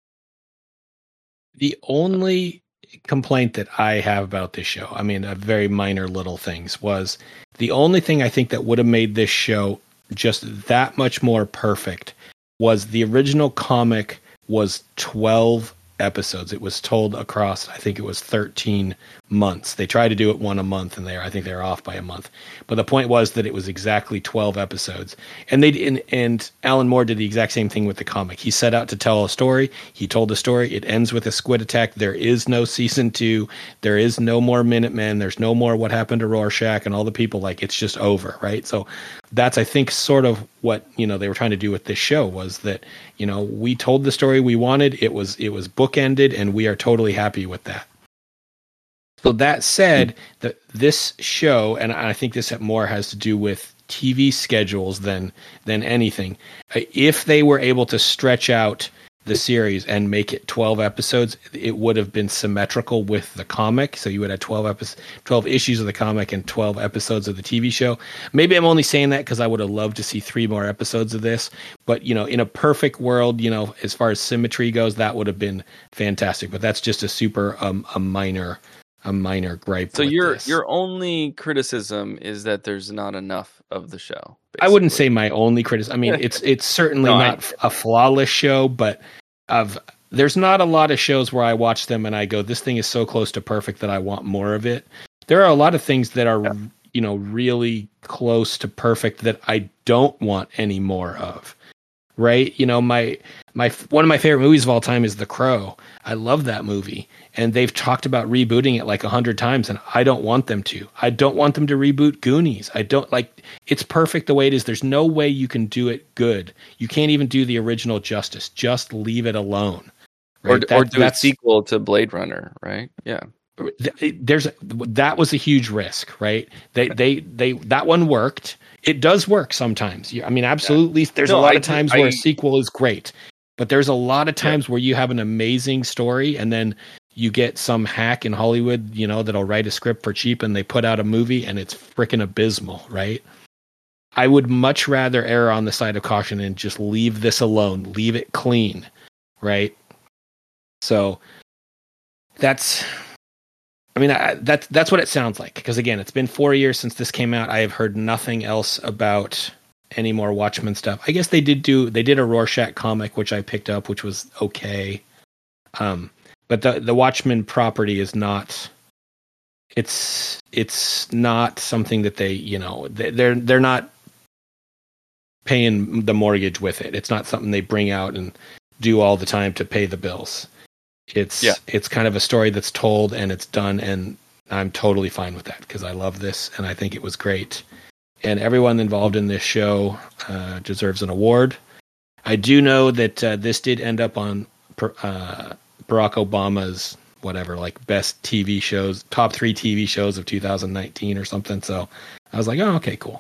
The only complaint that I have about this show, I mean, a very minor little things, was the only thing I think that would have made this show just that much more perfect was the original comic was twelve episodes. It was told across, I think it was thirteen months. They tried to do it one a month, and they I think they were off by a month. But the point was that it was exactly twelve episodes. And they and, and Alan Moore did the exact same thing with the comic. He set out to tell a story. He told the story. It ends with a squid attack. There is no season two. There is no more Minutemen. There's no more What Happened to Rorschach and all the people. Like, it's just over, right? So that's, I think, sort of what, you know, they were trying to do with this show was that, you know, we told the story we wanted. It was it was bookended, and we are totally happy with that. So that said, that this show, and I think this more has to do with T V schedules than than anything. If they were able to stretch out the series and make it twelve episodes, it would have been symmetrical with the comic. So you would have twelve episodes, twelve issues of the comic and twelve episodes of the T V show. Maybe I'm only saying that because I would have loved to see three more episodes of this. But, you know, in a perfect world, you know, as far as symmetry goes, that would have been fantastic. But that's just a super um, a minor a minor gripe. So with your this. your only criticism is that there's not enough of the show. I wouldn't basically. say my only criticism. I mean, it's it's certainly No, I- not a flawless show, but of there's not a lot of shows where I watch them and I go, this thing is so close to perfect that I want more of it. There are a lot of things that are, Yeah. you know, really close to perfect that I don't want any more of. Right? You know, my my one of my favorite movies of all time is The Crow. I love that movie, and they've talked about rebooting it like a hundred times, and I don't want them to. I don't want them to reboot Goonies. I don't like. It's perfect the way it is. There's no way you can do it good. You can't even do the original justice. Just leave it alone. or Right? or That- do a that's sequel to Blade Runner, right? Yeah. there's that was a huge risk, right? They they they that one worked. It does work sometimes. I mean, absolutely. Yeah. There's no, a lot I of times do, where I, a sequel is great, but there's a lot of times yeah. where you have an amazing story and then you get some hack in Hollywood, you know, that'll write a script for cheap and they put out a movie and it's freaking abysmal, right? I would much rather err on the side of caution and just leave this alone, leave it clean, right? So that's, I mean, I, that's that's what it sounds like. Because again, it's been four years since this came out. I have heard nothing else about any more Watchmen stuff. I guess they did do they did a Rorschach comic, which I picked up, which was okay. Um, but the the Watchmen property is not. It's it's not something that they you know they're they're not paying the mortgage with it. It's not something they bring out and do all the time to pay the bills. It's yeah. it's kind of a story that's told and it's done, and I'm totally fine with that because I love this and I think it was great. And everyone involved in this show uh, deserves an award. I do know that uh, this did end up on uh, Barack Obama's whatever, like best T V shows, top three T V shows of two thousand nineteen or something. So I was like, oh, okay, cool.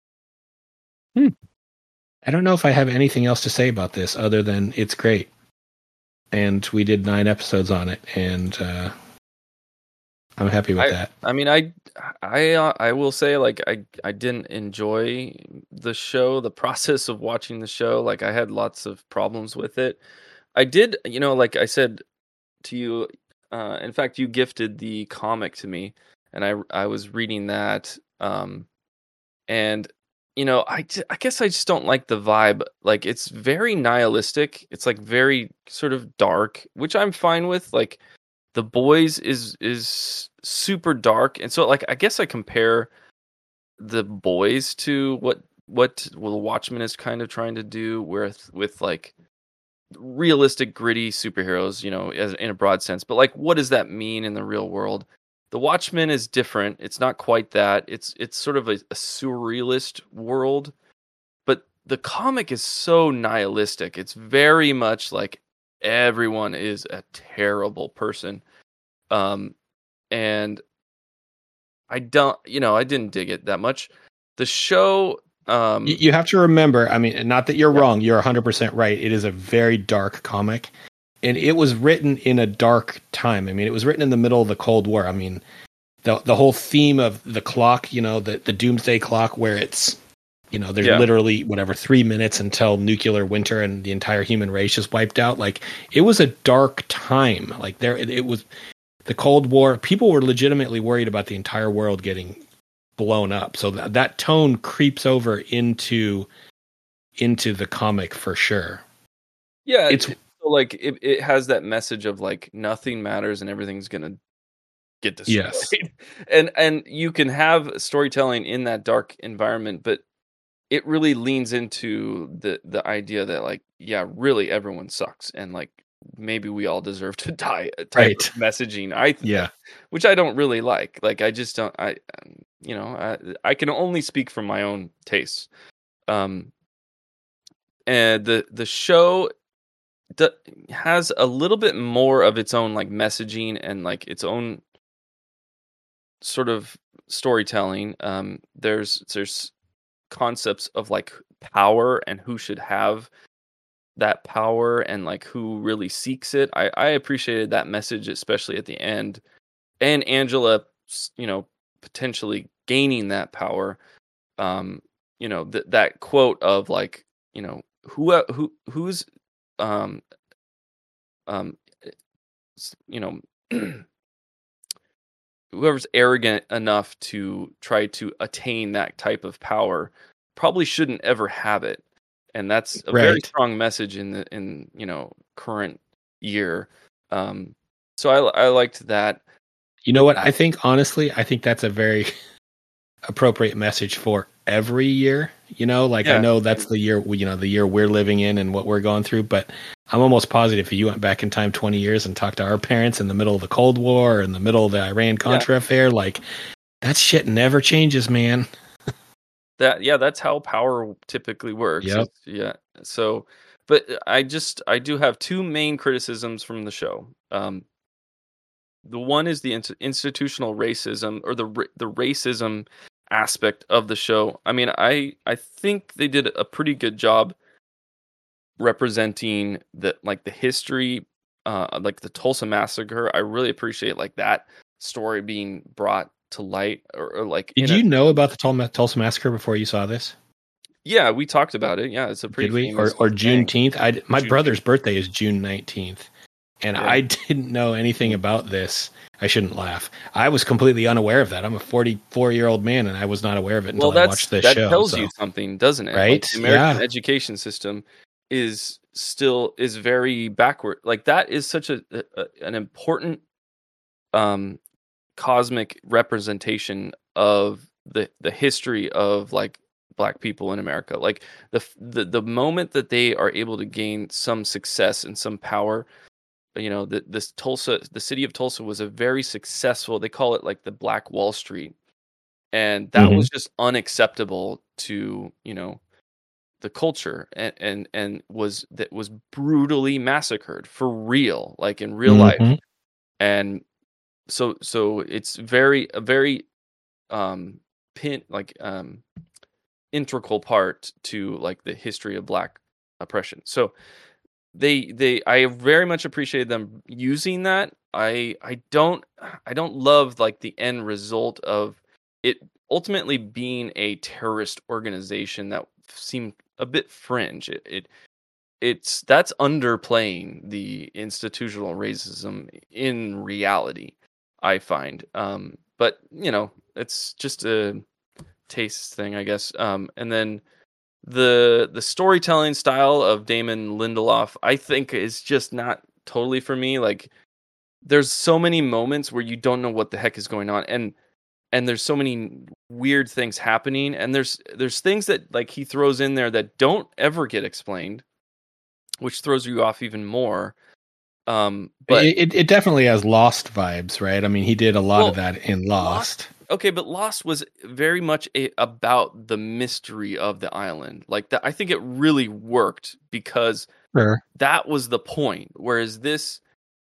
Hmm. I don't know if I have anything else to say about this other than it's great. And we did nine episodes on it, and uh, I'm happy with I, that. I mean, I, I, uh, I will say, like, I, I didn't enjoy the show, the process of watching the show. Like, I had lots of problems with it. I did, you know, like I said to you. Uh, in fact, you gifted the comic to me, and I, I was reading that. Um, and you know, I, I guess I just don't like the vibe. Like, it's very nihilistic. It's like very sort of dark, which I'm fine with. Like, The Boys is is super dark, and so like I guess I compare The Boys to what what well, Watchmen is kind of trying to do with with like realistic, gritty superheroes, you know, as in a broad sense. But like, what does that mean in the real world? The Watchmen is different. It's not quite that. It's it's sort of a, a surrealist world, but the comic is so nihilistic. It's very much like everyone is a terrible person, um, and I don't, you know, I didn't dig it that much. The show, um, you, you have to remember. I mean, not that you're yeah. wrong. You're one hundred percent right. It is a very dark comic. And it was written in a dark time. I mean, it was written in the middle of the Cold War. I mean, the the whole theme of the clock, you know, the, the doomsday clock where it's, you know, there's yeah. literally, whatever, three minutes until nuclear winter and the entire human race is wiped out. Like, it was a dark time. Like, there, it, it was the Cold War. People were legitimately worried about the entire world getting blown up. So that, that tone creeps over into into the comic for sure. Yeah, it's... like it, it has that message of like nothing matters and everything's gonna get destroyed. Yes. and and you can have storytelling in that dark environment, but it really leans into the the idea that like, yeah, really everyone sucks and like maybe we all deserve to die type right. of messaging. I th- yeah, which I don't really like. Like I just don't. I you know I I can only speak from my own tastes. Um, and the the show has a little bit more of its own like messaging and like its own sort of storytelling. Um, there's there's concepts of like power and who should have that power and like who really seeks it. I, I appreciated that message, especially at the end, and Angela, you know, potentially gaining that power. Um, you know, th- that quote of like, you know, who who who's um um you know whoever's arrogant enough to try to attain that type of power probably shouldn't ever have it, and that's a right. very strong message in the in you know current year. Um so I I liked that. You know what, I think honestly I think that's a very appropriate message for every year, you know, like yeah. I know that's the year, you know, the year we're living in and what we're going through, but I'm almost positive if you went back in time twenty years and talked to our parents in the middle of the Cold War or in the middle of the Iran-Contra yeah. affair, like that shit never changes, man. That yeah, that's how power typically works. Yep. Yeah. So, but I just I do have two main criticisms from the show. Um, the one is the ins- institutional racism or the ra- the racism aspect of the show. I mean, I I think they did a pretty good job representing the like the history, uh, like the Tulsa massacre. I really appreciate like that story being brought to light, or, or like Did in a you know about the Tul- Tulsa massacre before you saw this? yeah, we talked about it. Yeah, it's a pretty Did we? Or famous or thing. Juneteenth? I my brother's Juneteenth. birthday is June nineteenth, and Yeah. I didn't know anything Mm. about this. I shouldn't laugh. I was completely unaware of that. I'm a forty-four year old man, and I was not aware of it until Well, I that's watched this that show. tells So, you something, doesn't it? Like right? the American Yeah. education system is still is very backward. Like that is such a, a a- an important um cosmic representation of the the history of like black people in America. Like the f- the the moment that they are able to gain some success and some power, you know, the, this Tulsa, the city of Tulsa was a very successful. They call it like the Black Wall Street, and that hmm was just unacceptable to you know the culture, and and and was that was brutally massacred for real, like in real life. hmm And so so it's very a very um pin like um integral part to like the history of black oppression. So they they I very much appreciated them using that. I I don't I don't love like the end result of it ultimately being a terrorist organization that seemed a bit fringe. It, it it's that's underplaying the institutional racism in reality, I find. Um, but you know, it's just a taste thing, I guess. Um, and then the the storytelling style of Damon Lindelof, I think, is just not totally for me. Like, there's so many moments where you don't know what the heck is going on, and and there's so many weird things happening, and there's there's things that like he throws in there that don't ever get explained, which throws you off even more. Um, but It, it it definitely has Lost vibes, right? I mean, he did a lot of well, that in Lost. Lost. Okay, but Lost was very much a, about the mystery of the island. Like that, I think it really worked because Sure. that was the point. Whereas this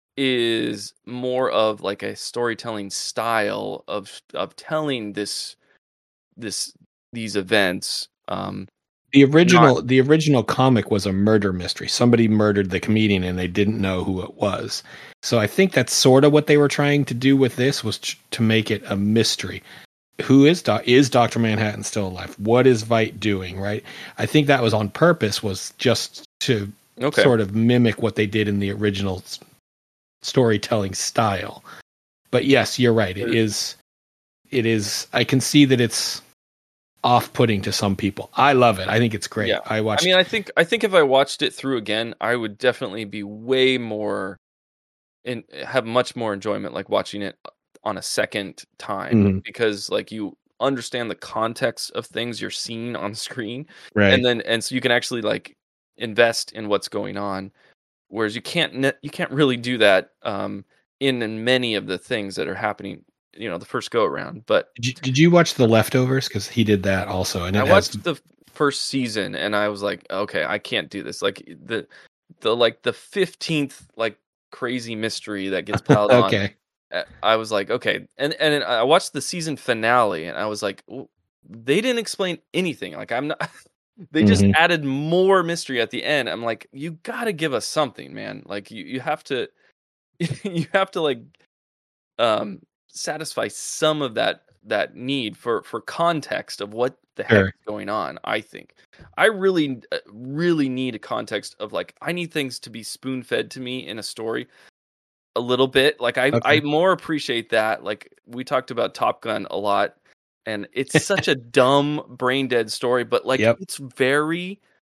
is more of like a storytelling style of of telling this this these events. Um, The not original the original comic was a murder mystery. Somebody murdered the comedian and they didn't know who it was. So I think that's sort of what they were trying to do with this, was ch- to make it a mystery. Who is doc- is Doctor Manhattan still alive? What is Vite doing, right? I think that was on purpose, was just to okay. sort of mimic what they did in the original s- storytelling style. But yes, you're right. It is it is I can see that it's off-putting to some people. I love it. I think it's great. Yeah. I watched I mean, I think I think if I watched it through again, I would definitely be way more and have much more enjoyment like watching it on a second time, Mhm. because like you understand the context of things you're seeing on screen, and Right. then and so you can actually like invest in what's going on, whereas you can't ne- you can't really do that um in, in many of the things that are happening, you know, the first go around. But Did you, did you watch The Leftovers? Because he did that also, and I it has. watched the first season and I was like, okay, I can't do this. Like the the like the fifteenth like crazy mystery that gets piled on. Okay. uh, I was like, okay, and and then I watched the season finale, and I was like, "W- they didn't explain anything. Like I'm not. They just hmm added more mystery at the end. I'm like, you got to give us something, man. Like you you have to you have to like um satisfy some of that that need for for context of what the heck Sure. is going on. I think I really uh, really need a context of like I need things to be spoon fed to me in a story a little bit. Like I I Okay. more appreciate that. Like we talked about Top Gun a lot, and it's such a dumb brain dead story, but like Yep. it's very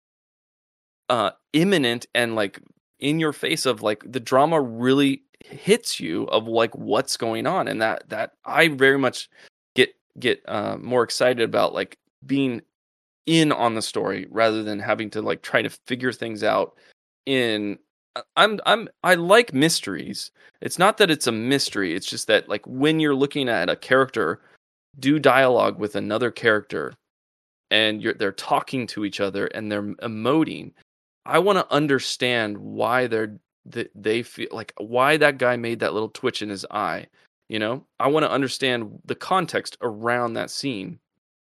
uh imminent and like in your face of like the drama really hits you of like what's going on, and that that I very much get get uh more excited about like being in on the story rather than having to like try to figure things out in I- I'm I'm I like mysteries. It's not that it's a mystery, it's just that like when you're looking at a character do dialogue with another character and you're they're talking to each other and they're emoting, I want to understand why they're that they feel like why that guy made that little twitch in his eye. You know, I want to understand the context around that scene,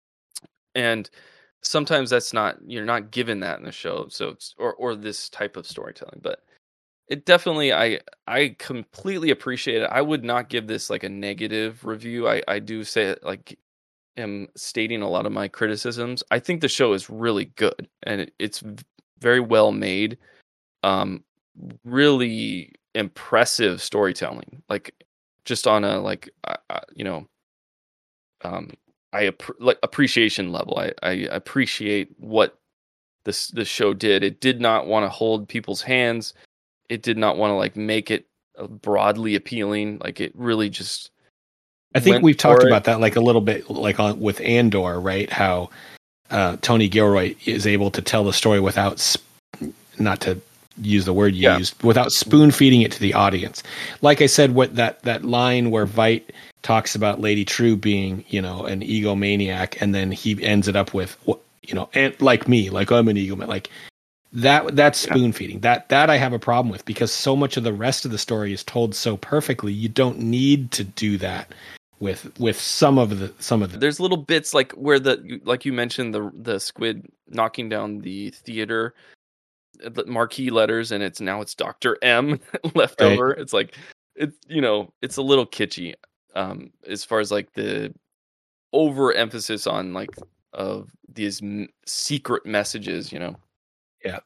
and sometimes that's not you're not given that in the show, so it's, or or this type of storytelling, but it definitely I I completely appreciate it. I would not give this like a negative review. I I do say it like am stating a lot of my criticisms. I think the show is really good and it, it's v- very well made. Um, really impressive storytelling. Like just on a like uh, uh, you know um I appre like appreciation level. I I appreciate what this this show did. It did not want to hold people's hands. It did not want to like make it uh, broadly appealing. Like it really just I think went we've talked for it. about that like a little bit, like on with Andor, right? How uh, Tony Gilroy is able to tell the story without, sp- not to use the word you Yeah. used, without spoon feeding it to the audience. Like I said, what that that line where Veidt talks about Lady True being, you know, an egomaniac, and then he ends it up with, you know, and like me, like I'm an egomaniac, like that. That's Yeah. spoon feeding. That that I have a problem with because so much of the rest of the story is told so perfectly. You don't need to do that with with some of the some of the. There's little bits like where the like you mentioned the the squid knocking down the theater, the marquee letters, and it's now it's Doctor M left Right. over. It's like it's you know it's a little kitschy um as far as like the overemphasis on like of these m- secret messages, you know. Yeah.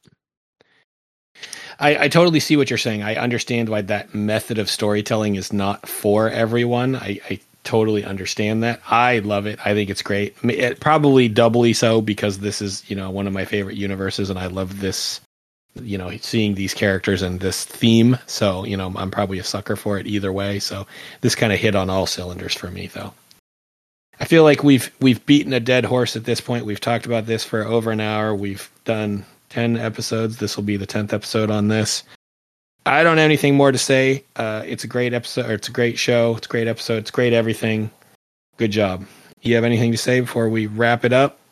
I, I totally see what you're saying. I understand why that method of storytelling is not for everyone. I, I totally understand that. I love it. I think it's great. I mean, it, probably doubly so because this is, you know, one of my favorite universes, and I love this, you know, seeing these characters and this theme. So, you know, I'm probably a sucker for it either way. So this kind of hit on all cylinders for me, though. I feel like we've we've beaten a dead horse at this point. We've talked about this for over an hour. We've done ten episodes. This will be the tenth episode on this. I don't have anything more to say. Uh, it's a great episode. Or it's a great show. It's a great episode. It's great everything. Good job. You have anything to say before we wrap it up?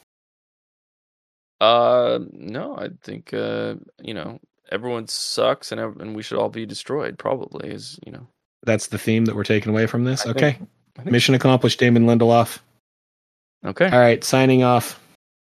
Uh, no, I think uh, you know, everyone sucks, and ev- and we should all be destroyed. Probably is you know. That's the theme that we're taking away from this. I Okay. think, I think Mission accomplished, Damon Lindelof. okay. All right. Signing off.